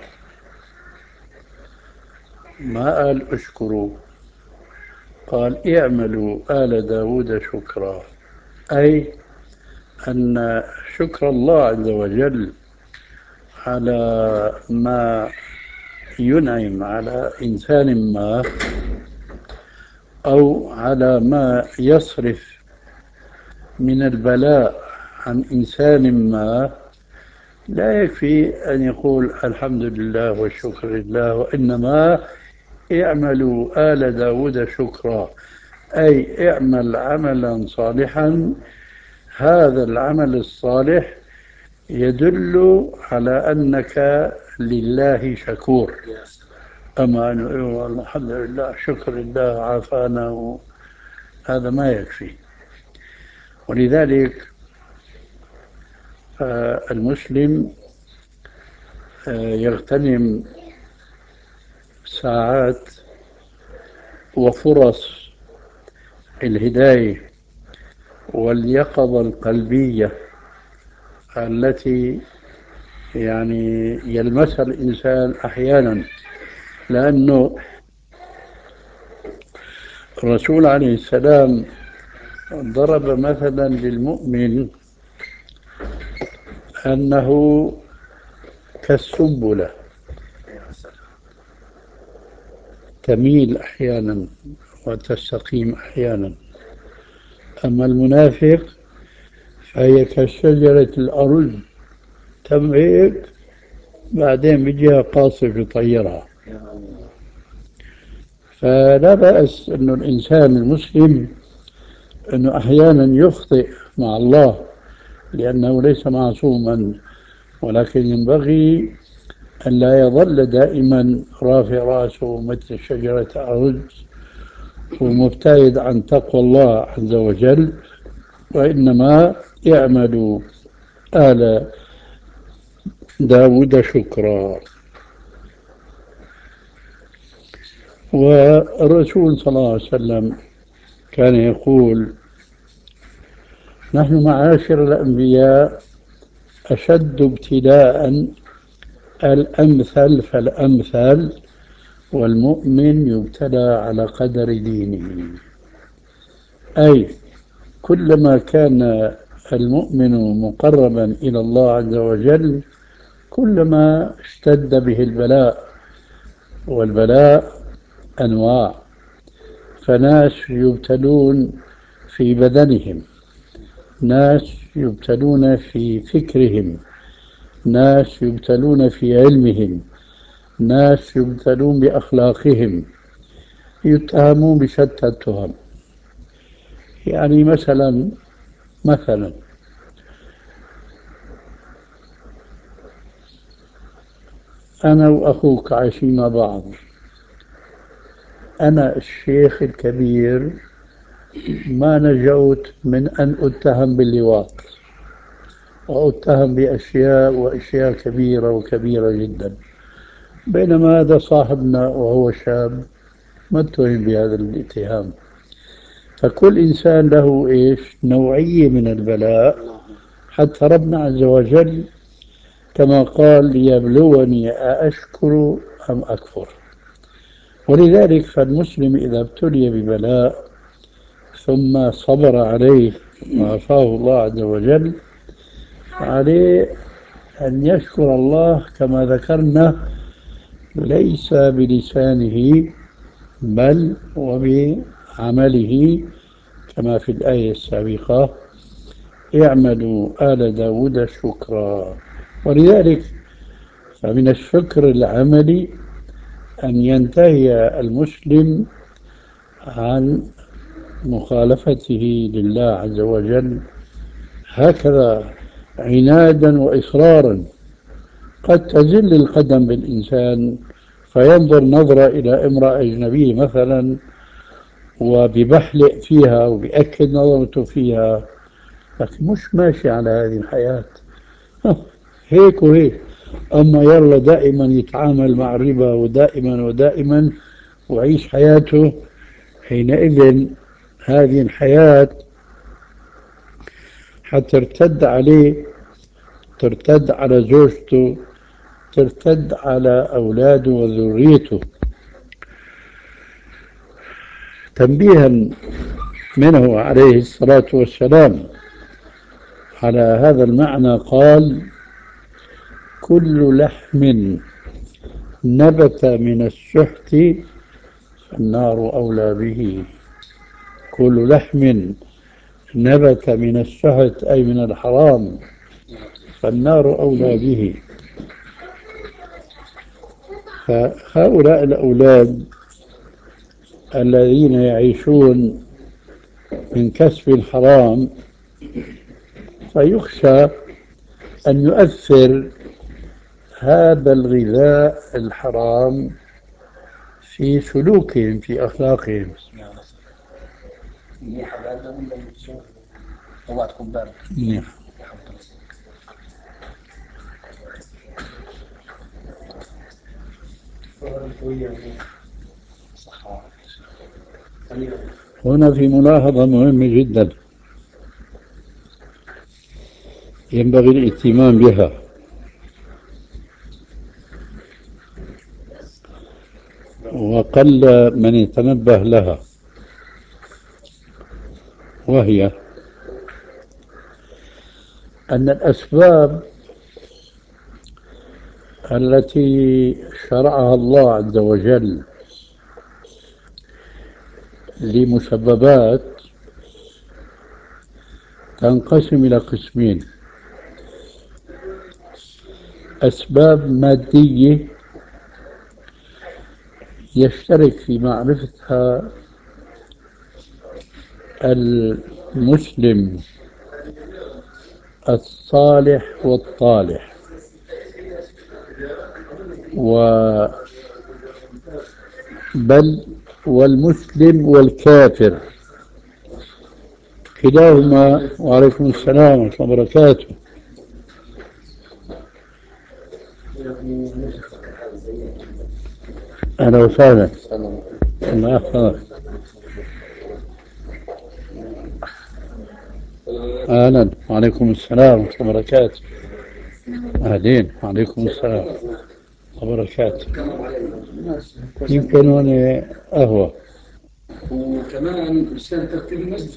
ما قال اشكروا، قال اعملوا آل داود شكرا، أي أن شكر الله عز وجل على ما ينعم على إنسان ما أو على ما يصرف من البلاء عن إنسان ما، لا يكفي أن يقول الحمد لله والشكر لله، وإنما اعملوا آل داود شكرا، أي اعمل عملا صالحا. هذا العمل الصالح يدل على أنك لله شكور. أما أن والله الحمد لله شكر لله عافانا، هذا ما يكفي. ولذلك آه، المسلم آه، يغتنم ساعات وفرص الهداية واليقظة القلبية التي يعني يلمسها الإنسان أحيانا، لأنه الرسول عليه السلام ضرب مثلا للمؤمن أنه كالسنبلة تميل أحيانا وتستقيم أحيانا، أما المنافق فهي كالشجرة الأرز، تمهيك بعدين بيجيها قاصف يطيرها. فلا بأس أن الإنسان المسلم أنه أحيانا يخطئ مع الله لأنه ليس معصوما، ولكن ينبغي أن لا يظل دائما رافع رأسه مثل شجرة أرز ومبتعد عن تقوى الله عز وجل، وإنما يعمل آل داود شكرا. والرسول صلى الله عليه وسلم كان يقول: نحن معاشر الأنبياء أشد ابتلاء الأمثل فالأمثل، والمؤمن يبتلى على قدر دينه. أي كلما كان المؤمن مقربا إلى الله عز وجل كلما اشتد به البلاء والبلاء أنواع، فناس يبتلون في بدنهم، ناس يبتلون في فكرهم، ناس يبتلون في علمهم، ناس يبتلون بأخلاقهم، يتهمون بشتى التهم. يعني مثلا مثلا أنا وأخوك عايشين مع بعض، أنا الشيخ الكبير ما نجوت من أن أتهم باللواط، وأتهم بأشياء وأشياء كبيرة وكبيرة جدا، بينما هذا صاحبنا وهو شاب ما اتهم بهذا الاتهام. فكل إنسان له إيش نوعية من البلاء، حتى ربنا عز وجل كما قال ليبلوني أأشكر أم أكفر. ولذلك فالمسلم إذا ابتلي ببلاء ثم صبر عليه وعافاه الله عز وجل، عليه أن يشكر الله كما ذكرنا، ليس بلسانه بل وبعمله، كما في الآية السابقة: اعملوا آل داود شكرا. ولذلك فمن الشكر العملي أن ينتهي المسلم عن مخالفته لله عز وجل هكذا عنادا وإصرارا. قد تزل القدم بالإنسان فينظر نظرة إلى امرأة أجنبية مثلا وببحلق فيها وبأكد نظرته فيها، لكن مش ماشي على هذه الحياة هيك وهيك. أما يلا دائما يتعامل مع الربا ودائما ودائما وعيش حياته، حينئذ هذه الحياة حترتد عليه، ترتد على زوجته، ترتد على أولاده وذريته. تنبيها منه عليه الصلاة والسلام على هذا المعنى قال: كل لحم نبت من السحت فالنار أولى به. كل لحم نبت من السحت أي من الحرام فالنار أولى به. فهؤلاء الأولاد الذين يعيشون من كسب الحرام فيخشى أن يؤثر هذا الغذاء الحرام في سلوكهم، في أخلاقهم. منيحة باردة ولا شو؟ اوعى تكون باردة. منيحة. هنا في ملاحظة مهمة جدا ينبغي الاهتمام بها، وقل من يتنبه لها، وهي أن الأسباب التي شرعها الله عز وجل لمسببات تنقسم إلى قسمين: أسباب مادية يشترك في معرفتها المسلم الصالح والطالح، و بل والمسلم والكافر كلاهما. وعليكم السلام ورحمة الله وبركاته. أهلا وسهلا. الله يحفظك. أهلا. وعليكم السلام ورحمة الله وبركاته. أهلين. وعليكم السلام ورحمة الله وبركاته. يمكن هنا قهوة. وكمان مشان ترتيب المسجد.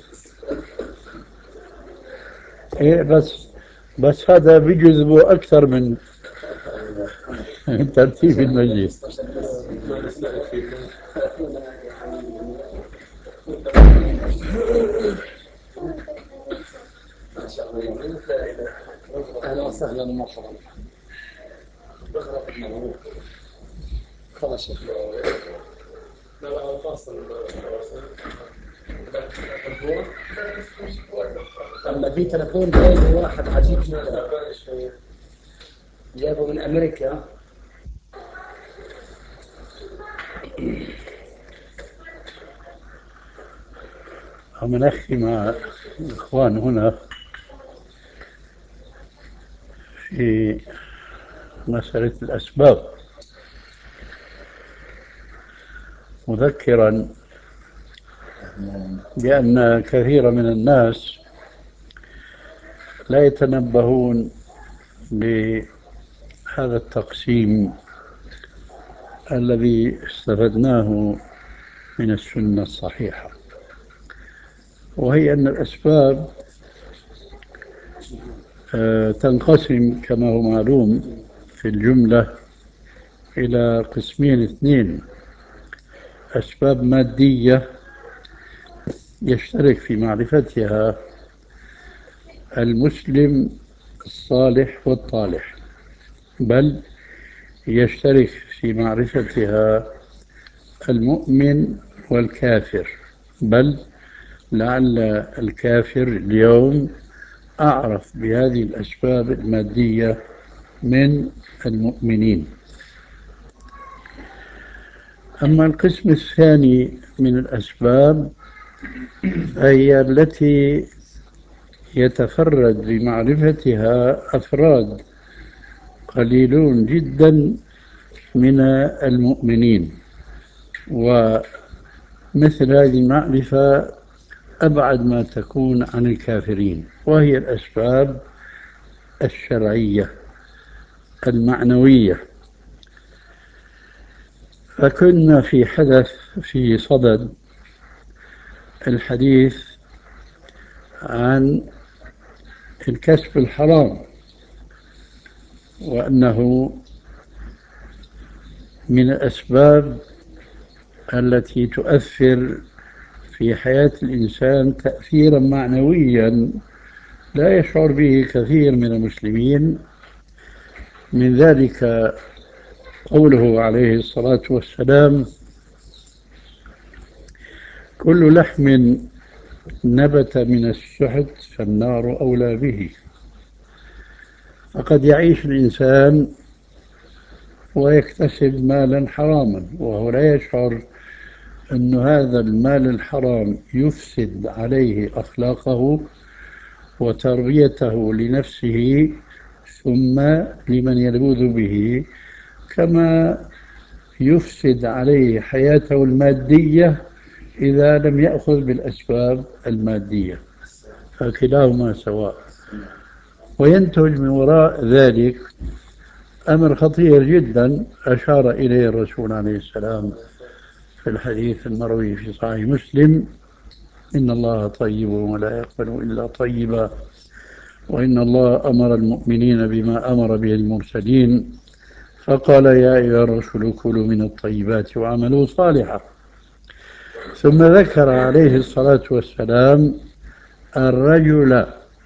إيه بس بس هذا بيجذبه أكثر من من ترتيب المجلس. ما شاء الله. أهلا وسهلا ومرحبا. خلاص شيخ. لا لا فاصل. أما في تلفون جايبه واحد عجيب جدا، جايبه من أمريكا. عم نحكي مع الإخوان هنا في مسألة الأسباب، مذكرا بأن كثير من الناس لا يتنبهون بهذا التقسيم الذي استفدناه من السنة الصحيحة، وهي أن الأسباب تنقسم كما هو معلوم في الجملة إلى قسمين اثنين: أسباب مادية يشترك في معرفتها المسلم الصالح والطالح، بل يشترك في معرفتها المؤمن والكافر، بل لعل الكافر اليوم أعرف بهذه الأسباب المادية من المؤمنين. أما القسم الثاني من الأسباب هي التي يتفرد بمعرفتها أفراد قليلون جدا من المؤمنين، ومثل هذه المعرفة أبعد ما تكون عن الكافرين، وهي الأسباب الشرعية المعنوية. فكنا في حدث في صدد الحديث عن الكسب الحرام، وأنه من الأسباب التي تؤثر في حياة الإنسان تأثيرا معنويا لا يشعر به كثير من المسلمين. من ذلك قوله عليه الصلاة والسلام: كل لحم نبت من السحت فالنار أولى به. فقد يعيش الإنسان ويكتسب مالا حراما وهو لا يشعر أن هذا المال الحرام يفسد عليه أخلاقه وتربيته لنفسه ثم لمن يلوذ به، كما يفسد عليه حياته المادية إذا لم يأخذ بالأسباب المادية، فكلاهما سواء. وينتج من وراء ذلك أمر خطير جدا أشار إليه الرسول عليه السلام في الحديث المروي في صحيح مسلم: إن الله طيب ولا يقبل إلا طيبا، وإن الله أمر المؤمنين بما أمر به المرسلين، فقال: يا أيها الرسل كلوا من الطيبات وعملوا صالحا. ثم ذكر عليه الصلاة والسلام الرجل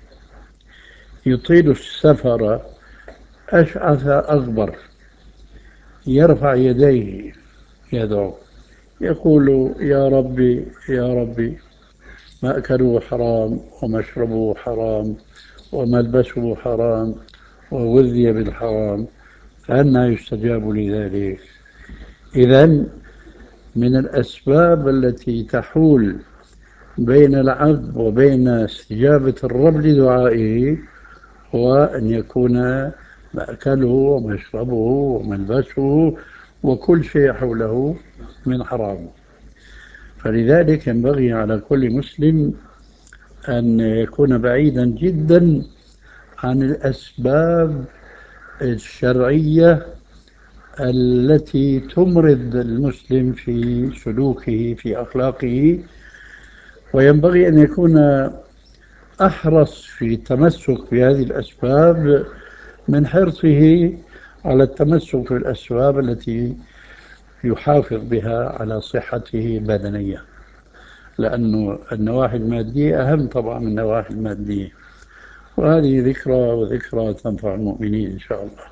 يطيل السفر أشعث أغبر يرفع يديه يدعو يقول: يا ربي يا ربي، مأكله حرام ومشربه حرام وملبسه حرام وغذي بالحرام، فأنى يستجاب لذلك؟ إذن من الأسباب التي تحول بين العبد وبين استجابة الرب لدعائه هو أن يكون مأكله ومشربه وملبسه وكل شيء حوله من حرام. فلذلك ينبغي على كل مسلم أن يكون بعيدا جدا عن الأسباب الشرعية التي تمرض المسلم في سلوكه في أخلاقه، وينبغي أن يكون أحرص في التمسك بهذه الأسباب من حرصه على التمسك بالأسباب التي يحافظ بها على صحته البدنية، لأنه النواحي المادية أهم طبعا من النواحي المادية، وهذه ذكرى وذكرى تنفع المؤمنين إن شاء الله.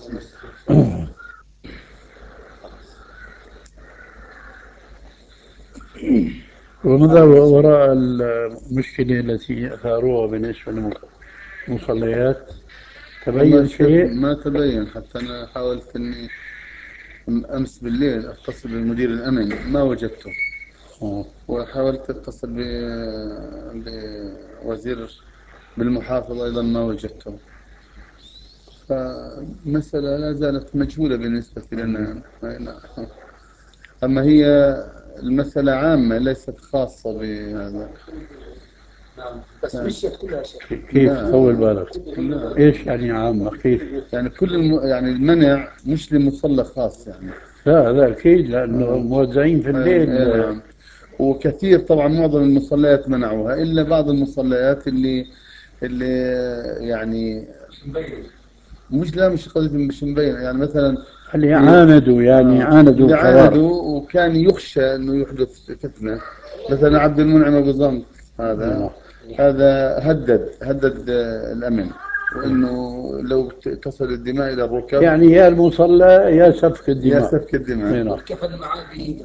وماذا وراء المشكلة التي أثاروها بالنسبة للمصليات؟ والله تبين شيخ شيء؟ ما تبين، حتى أنا حاولت إني أمس بالليل أتصل بالمدير الأمن ما وجدته، آه. وحاولت أتصل ب... بوزير بالمحافظة أيضا ما وجدته، فمسألة لا زالت مجهولة بالنسبة لنا. أما هي المسألة عامة ليست خاصة بهذا. نعم بس مشيت كلها شيخ. كيف لا. طول بالك؟ لا. ايش يعني عامة كيف؟ يعني كل الم... يعني المنع مش لمصلى خاص يعني. لا لا أكيد لأنه آه. موزعين في آه. الليل. آه. نعم. وكثير طبعا معظم المصليات منعوها إلا بعض المصليات اللي اللي يعني مش لا مش قضية مش مبينة، يعني مثلا اللي في عاندوا يعني آه عاندوا اللي القرار. عاندوا وكان يخشى انه يحدث فتنة، مثلا عبد المنعم ابو زنق هذا هذا هدد هدد آه، الامن، وانه لو ت- تصل الدماء الى الركب يعني يا المصلى يا سفك يا الدماء. سفك الدماء. نعم. والكفن معاه بإيده.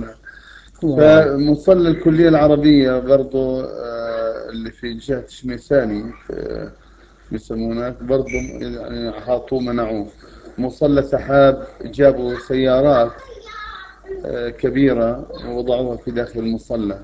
الله. فمصلى الكلية العربية برضو آه، اللي في جهة شميساني في بيسمونه برضو يعني حاطوه منعوه. مصلى سحاب جابوا سيارات آه، كبيرة ووضعوها في داخل المصلى.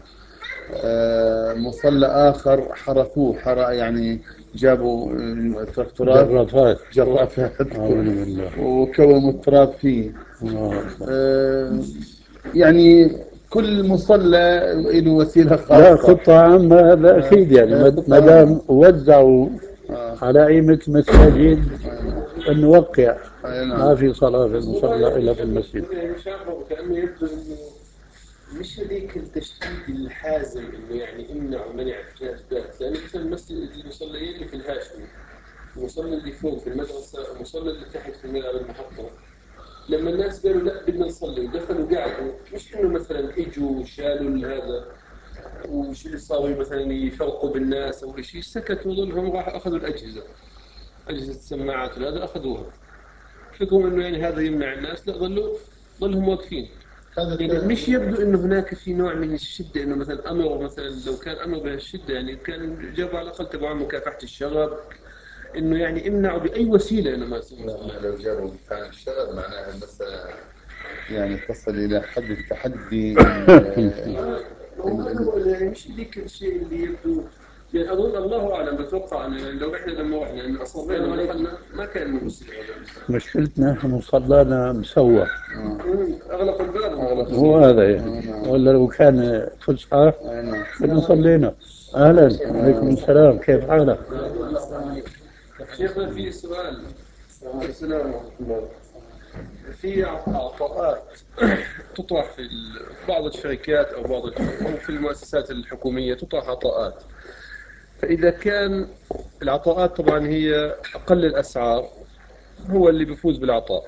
آه، مصلى آخر حرثوه حر يعني جابوا آه، تراكتورات جرافات. جرافات أعوذ بالله. وكوموا التراب فيه. الله أكبر. آه، يعني كل مصلى له وسيلة لا خاصة. خطة عامة هذا آه، أكيد يعني آه، ما خطة ما دام عامة. وزعوا آه، على أئمة المساجد آه، أن نوقع آه، ما نعم. في صلاة في المصلى إلا في المسجد. مش عارف كأنه يبدو إنه مش هذيك التشديد الحازم إنه يعني إمنع ومنع في جهة ذات، لأن مثلا المسجد المصليين اللي في الهاشمي، المصلى اللي فوق في المدرسة، المصلى اللي تحت في الملعب المحطة، لما الناس قالوا لا بدنا نصلي ودخلوا قعدوا، مش إنه مثلا إجوا وشالوا هذا وش اللي صاروا مثلا يفرقوا بالناس أو شيء، سكتوا ظلهم راح أخذوا الأجهزة، أجهزة السماعات وهذا أخذوها، فكروا إنه يعني هذا يمنع الناس، لا ظلوا ظلهم واقفين. يعني مش يبدو انه هناك في نوع من الشده، انه مثلا امر مثلا لو كان امر بهالشده يعني كان جابوا على الاقل تبع مكافحه الشغب، انه يعني امنعوا باي وسيله انه ما يصير. لو جابوا مكان الشغب معناها المسألة يعني تصل إلى حد التحدي. ال- يعني مش ذيك الشيء اللي يبدو، يعني اظن الله اعلم، بتوقع انه يعني لو احنا لما رحنا انه اصرينا ودخلنا ما كان مصير هذا. مشكلتنا نحن مصلانا مسوى. اغلق الباب أغلق هو الباب. هذا يعني، ولا لو كان فسحة أي نعم. كنا صلينا. أهلا عليكم السلام كيف حالك؟ شيخنا في سؤال. السلام ورحمة الله. في عطاءات تطرح في ال- في بعض الشركات أو بعض الح- أو في المؤسسات الحكومية تطرح عطاءات، فإذا كان العطاءات طبعا هي أقل الأسعار هو اللي بيفوز بالعطاء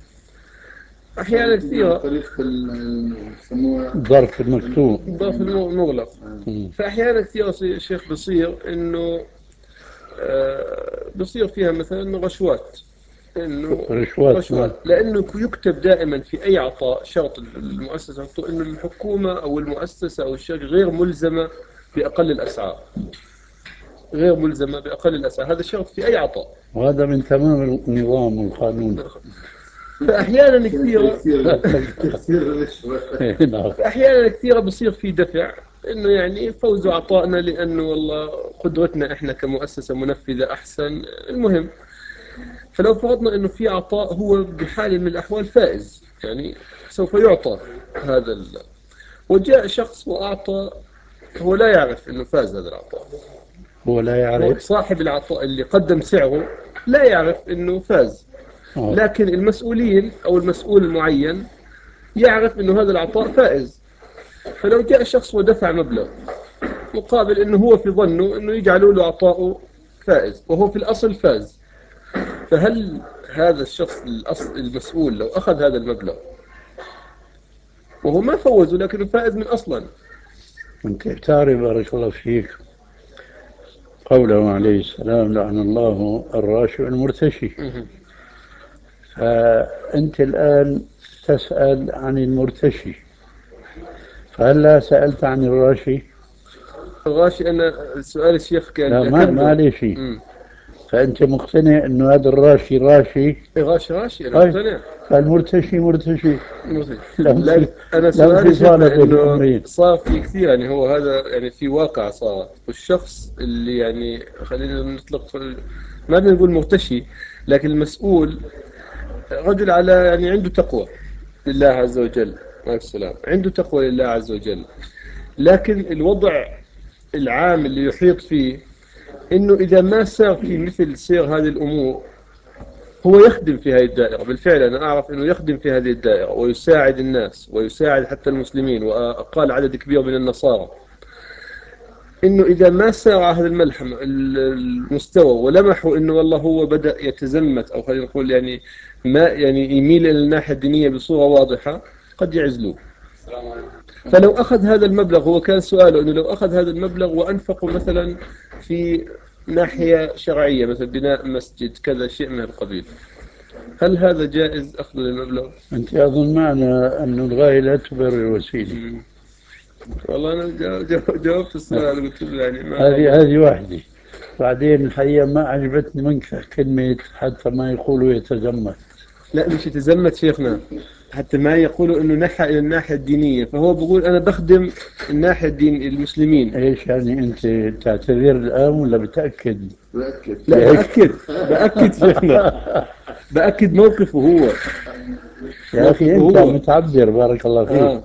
أحيانا كثيرة. طريقة ال- يسموها ظرف المكتوب. الظرف المغلق. مم. فأحيانا كثيرة شيخ بصير إنه آه، بصير فيها مثلا رشوات، انه رشوات. نعم. رشوات، لانه يكتب دائما في اي عطاء شرط المؤسسه تحطه انه الحكومه او المؤسسه او الشركه غير ملزمه باقل الاسعار، غير ملزمه باقل الاسعار، هذا شرط في اي عطاء. وهذا من تمام النظام والقانون. فاحيانا كثيره تفسير الرشوة. نعم. فاحيانا كثيره بصير في دفع انه يعني فوزوا عطائنا لانه والله قدرتنا احنا كمؤسسه منفذه احسن، المهم. فلو فرضنا انه في عطاء هو بحال من الاحوال فائز، يعني سوف يعطى هذا ال... وجاء شخص واعطى، هو لا يعرف انه فاز هذا العطاء، هو لا هو يعرف. صاحب العطاء اللي قدم سعره لا يعرف انه فاز، آه. لكن المسؤولين او المسؤول المعين يعرف انه هذا العطاء فائز. فلو جاء شخص ودفع مبلغ مقابل انه هو في ظنه انه يجعلوا له عطاءه فائز وهو في الاصل فاز، فهل هذا الشخص الأصل المسؤول لو أخذ هذا المبلغ وهو ما فوز لكنه فائز من أصلا. أنت تعرف بارك الله فيك قوله عليه السلام لعن الله الراشي والمرتشي. فأنت الآن تسأل عن المرتشي، فهلا سألت عن الراشي؟ الراشي أنا سؤال الشيخ كان لا ما ما عليه شيء. فأنت مقتنع إنه هذا الراشي راشي؟ راشي راشي أنا طيب. مقتنع. فالمرتشي مرتشي. لا أنا سؤالي شيخنا إنه صار في كثير يعني هو هذا يعني في واقع صار، والشخص اللي يعني خلينا نطلق ما بدنا نقول مرتشي، لكن المسؤول رجل على يعني عنده تقوى لله عز وجل، عليه السلام، عنده تقوى لله عز وجل، لكن الوضع العام اللي يحيط فيه إنه إذا ما سار في مثل سير هذه الأمور هو يخدم في هذه الدائرة. بالفعل أنا أعرف أنه يخدم في هذه الدائرة ويساعد الناس ويساعد حتى المسلمين وأقال عدد كبير من النصارى. إنه إذا ما سار هذا الملحم المستوى ولمحوا إنه والله هو بدأ يتزمت أو خلينا نقول يعني ما يعني يميل إلى الناحية الدينية بصورة واضحة قد يعزلوه. فلو أخذ هذا المبلغ، هو كان سؤاله إنه لو أخذ هذا المبلغ وأنفقه مثلا في ناحية شرعية مثل بناء مسجد كذا شيء من القبيل، هل هذا جائز أخذ المبلغ؟ أنت أظن معنا أن الغاية لا تبرر الوسيلة. والله أنا جاوبت جاوبت السؤال قلت له يعني ما هذه هذه واحدة. بعدين الحقيقة ما عجبتني منك كلمة حتى ما يقولوا يتزمت. لا مش يتزمت شيخنا، حتى ما يقولوا إنه نحى إلى الناحية الدينية، فهو بيقول أنا بخدم الناحية الدين المسلمين. إيش يعني أنت تعتذر الآن ولا بتأكد؟ بأكد. لا بأكد بأكد شيخنا، بأكد موقفه هو. يا أخي أنت هو. متعبر بارك الله فيك. آه.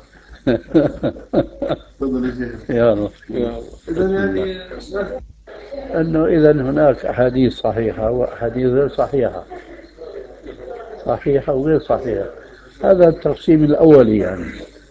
تفضل يا شيخ. يا الله. إذا يعني أنه إذا هناك أحاديث صحيحة وأحاديث غير صحيحة، صحيحة وغير صحيحة، هذا التقسيم الأولي يعني.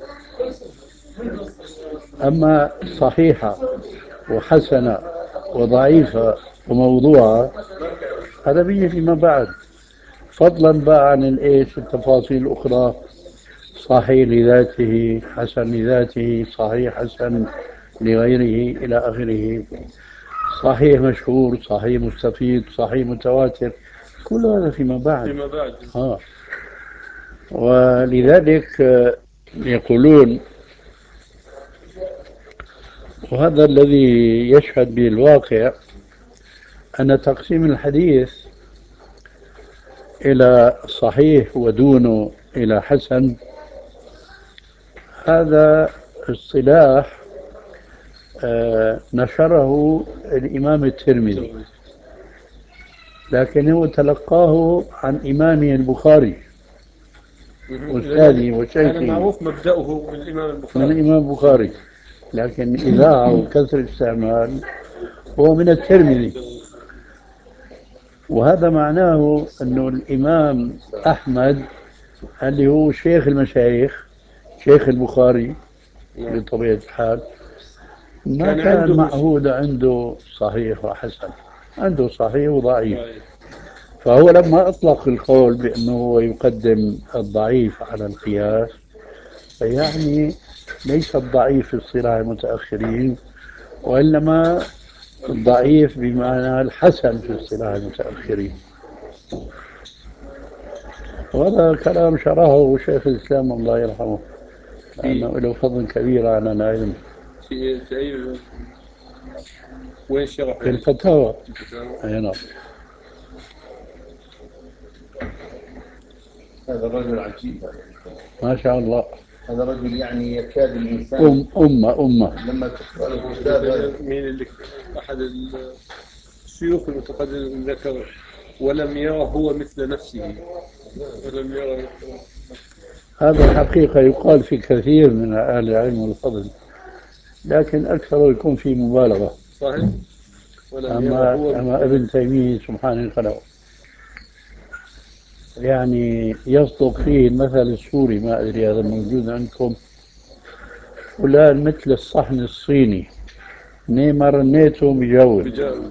أما صحيحة وحسنة وضعيفة وموضوعة هذا بيجي فيما بعد، فضلا بقى عن الإيش التفاصيل الأخرى، صحيح لذاته، حسن لذاته، صحيح حسن لغيره إلى آخره، صحيح مشهور، صحيح مستفيد، صحيح متواتر، كل هذا فيما بعد. فيما بعد. آه. ولذلك يقولون، وهذا الذي يشهد به الواقع، أن تقسيم الحديث إلى صحيح ودونه إلى حسن هذا اصطلاح آه نشره الإمام الترمذي، لكنه تلقاه عن إمامه البخاري أستاذي وشيخي. كان معروف مبدأه من الإمام البخاري. من الإمام البخاري، لكن إذاعة وكثر استعمال هو من الترمذي. وهذا معناه أنه الإمام أحمد اللي هو شيخ المشايخ، شيخ البخاري بطبيعة الحال، ما كان, كان معهود عنده صحيح وحسن، عنده صحيح وضعيف. فهو لما أطلق القول بأنه هو يقدم الضعيف على القياس، فيعني ليس الضعيف في اصطلاح المتأخرين، وإنما الضعيف بمعنى الحسن في اصطلاح المتأخرين. وهذا كلام شرحه شيخ الإسلام الله يرحمه، لأنه له فضل كبير على العلم. في في أي وين شرح؟ في الفتاوى. أي نعم. هذا الرجل عجيب ما شاء الله. هذا رجل يعني يكاد الإنسان أم أمة أمة لما تقرأ الكتاب هذا. مين اللي أحد الشيوخ المتقدمين ذكر ولم يرى هو مثل نفسه، ولم يرى مثل. هذا الحقيقة يقال في كثير من أهل العلم والفضل، لكن أكثر يكون في مبالغة. صحيح. ولم يرى أما, هو أما ابن تيمية سبحان الخلق يعني يصدق فيه المثل السوري، ما أدري هذا موجود عندكم ولا، مثل الصحن الصيني نيمة رنيته بجاوب.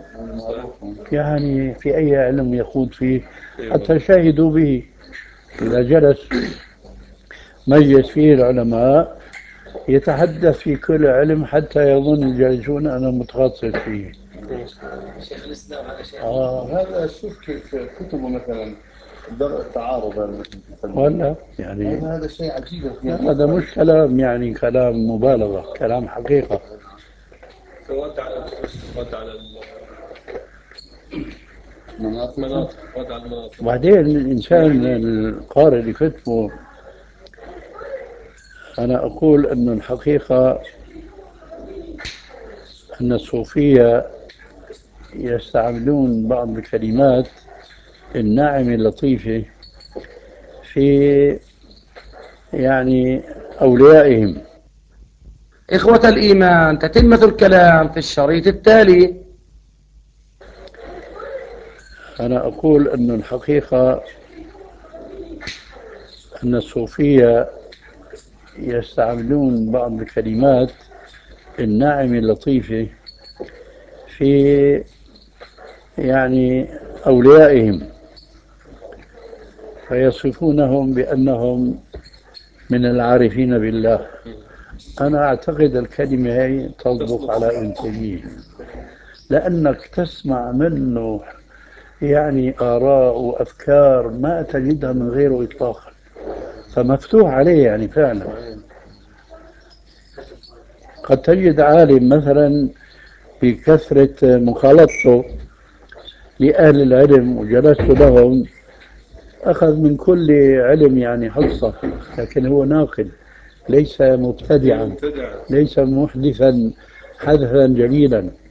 يعني في أي علم يخوض فيه حتى شاهدوا به إذا جلس مجلس فيه العلماء يتحدث في كل علم حتى يظن الجالسون أنا متخصص فيه. شيخ الإسلام هذا شيء آه هذا شوف كيف كتبه مثلا درء التعارض هذا مثل تسميه. ولا يعني هذا هذا شيء عجيب. هذا مش كلام يعني كلام مبالغة، كلام حقيقة. رد على رد على مناطق. المناطق رد على المناطق. وبعدين الإنسان القارئ اللي كتبه، أنا أقول أن الحقيقة أن الصوفية يستعملون بعض الكلمات الناعمة اللطيفة في يعني أوليائهم. إخوة الإيمان، تتمة الكلام في الشريط التالي. أنا أقول أن الحقيقة أن الصوفية يستعملون بعض الكلمات الناعمة اللطيفة في يعني أوليائهم، فيصفونهم بأنهم من العارفين بالله. أنا أعتقد الكلمة هي تصدق على إنسانيه، لأنك تسمع منه يعني آراء وأفكار ما تجدها من غيره إطلاقا، فمفتوح عليه يعني فعلا. قد تجد عالم مثلا بكثرة مخالطته لأهل العلم وجلست لهم أخذ من كل علم يعني حصة، لكن هو ناقد ليس مبتدعا، ليس محدثا حدثا جميلا.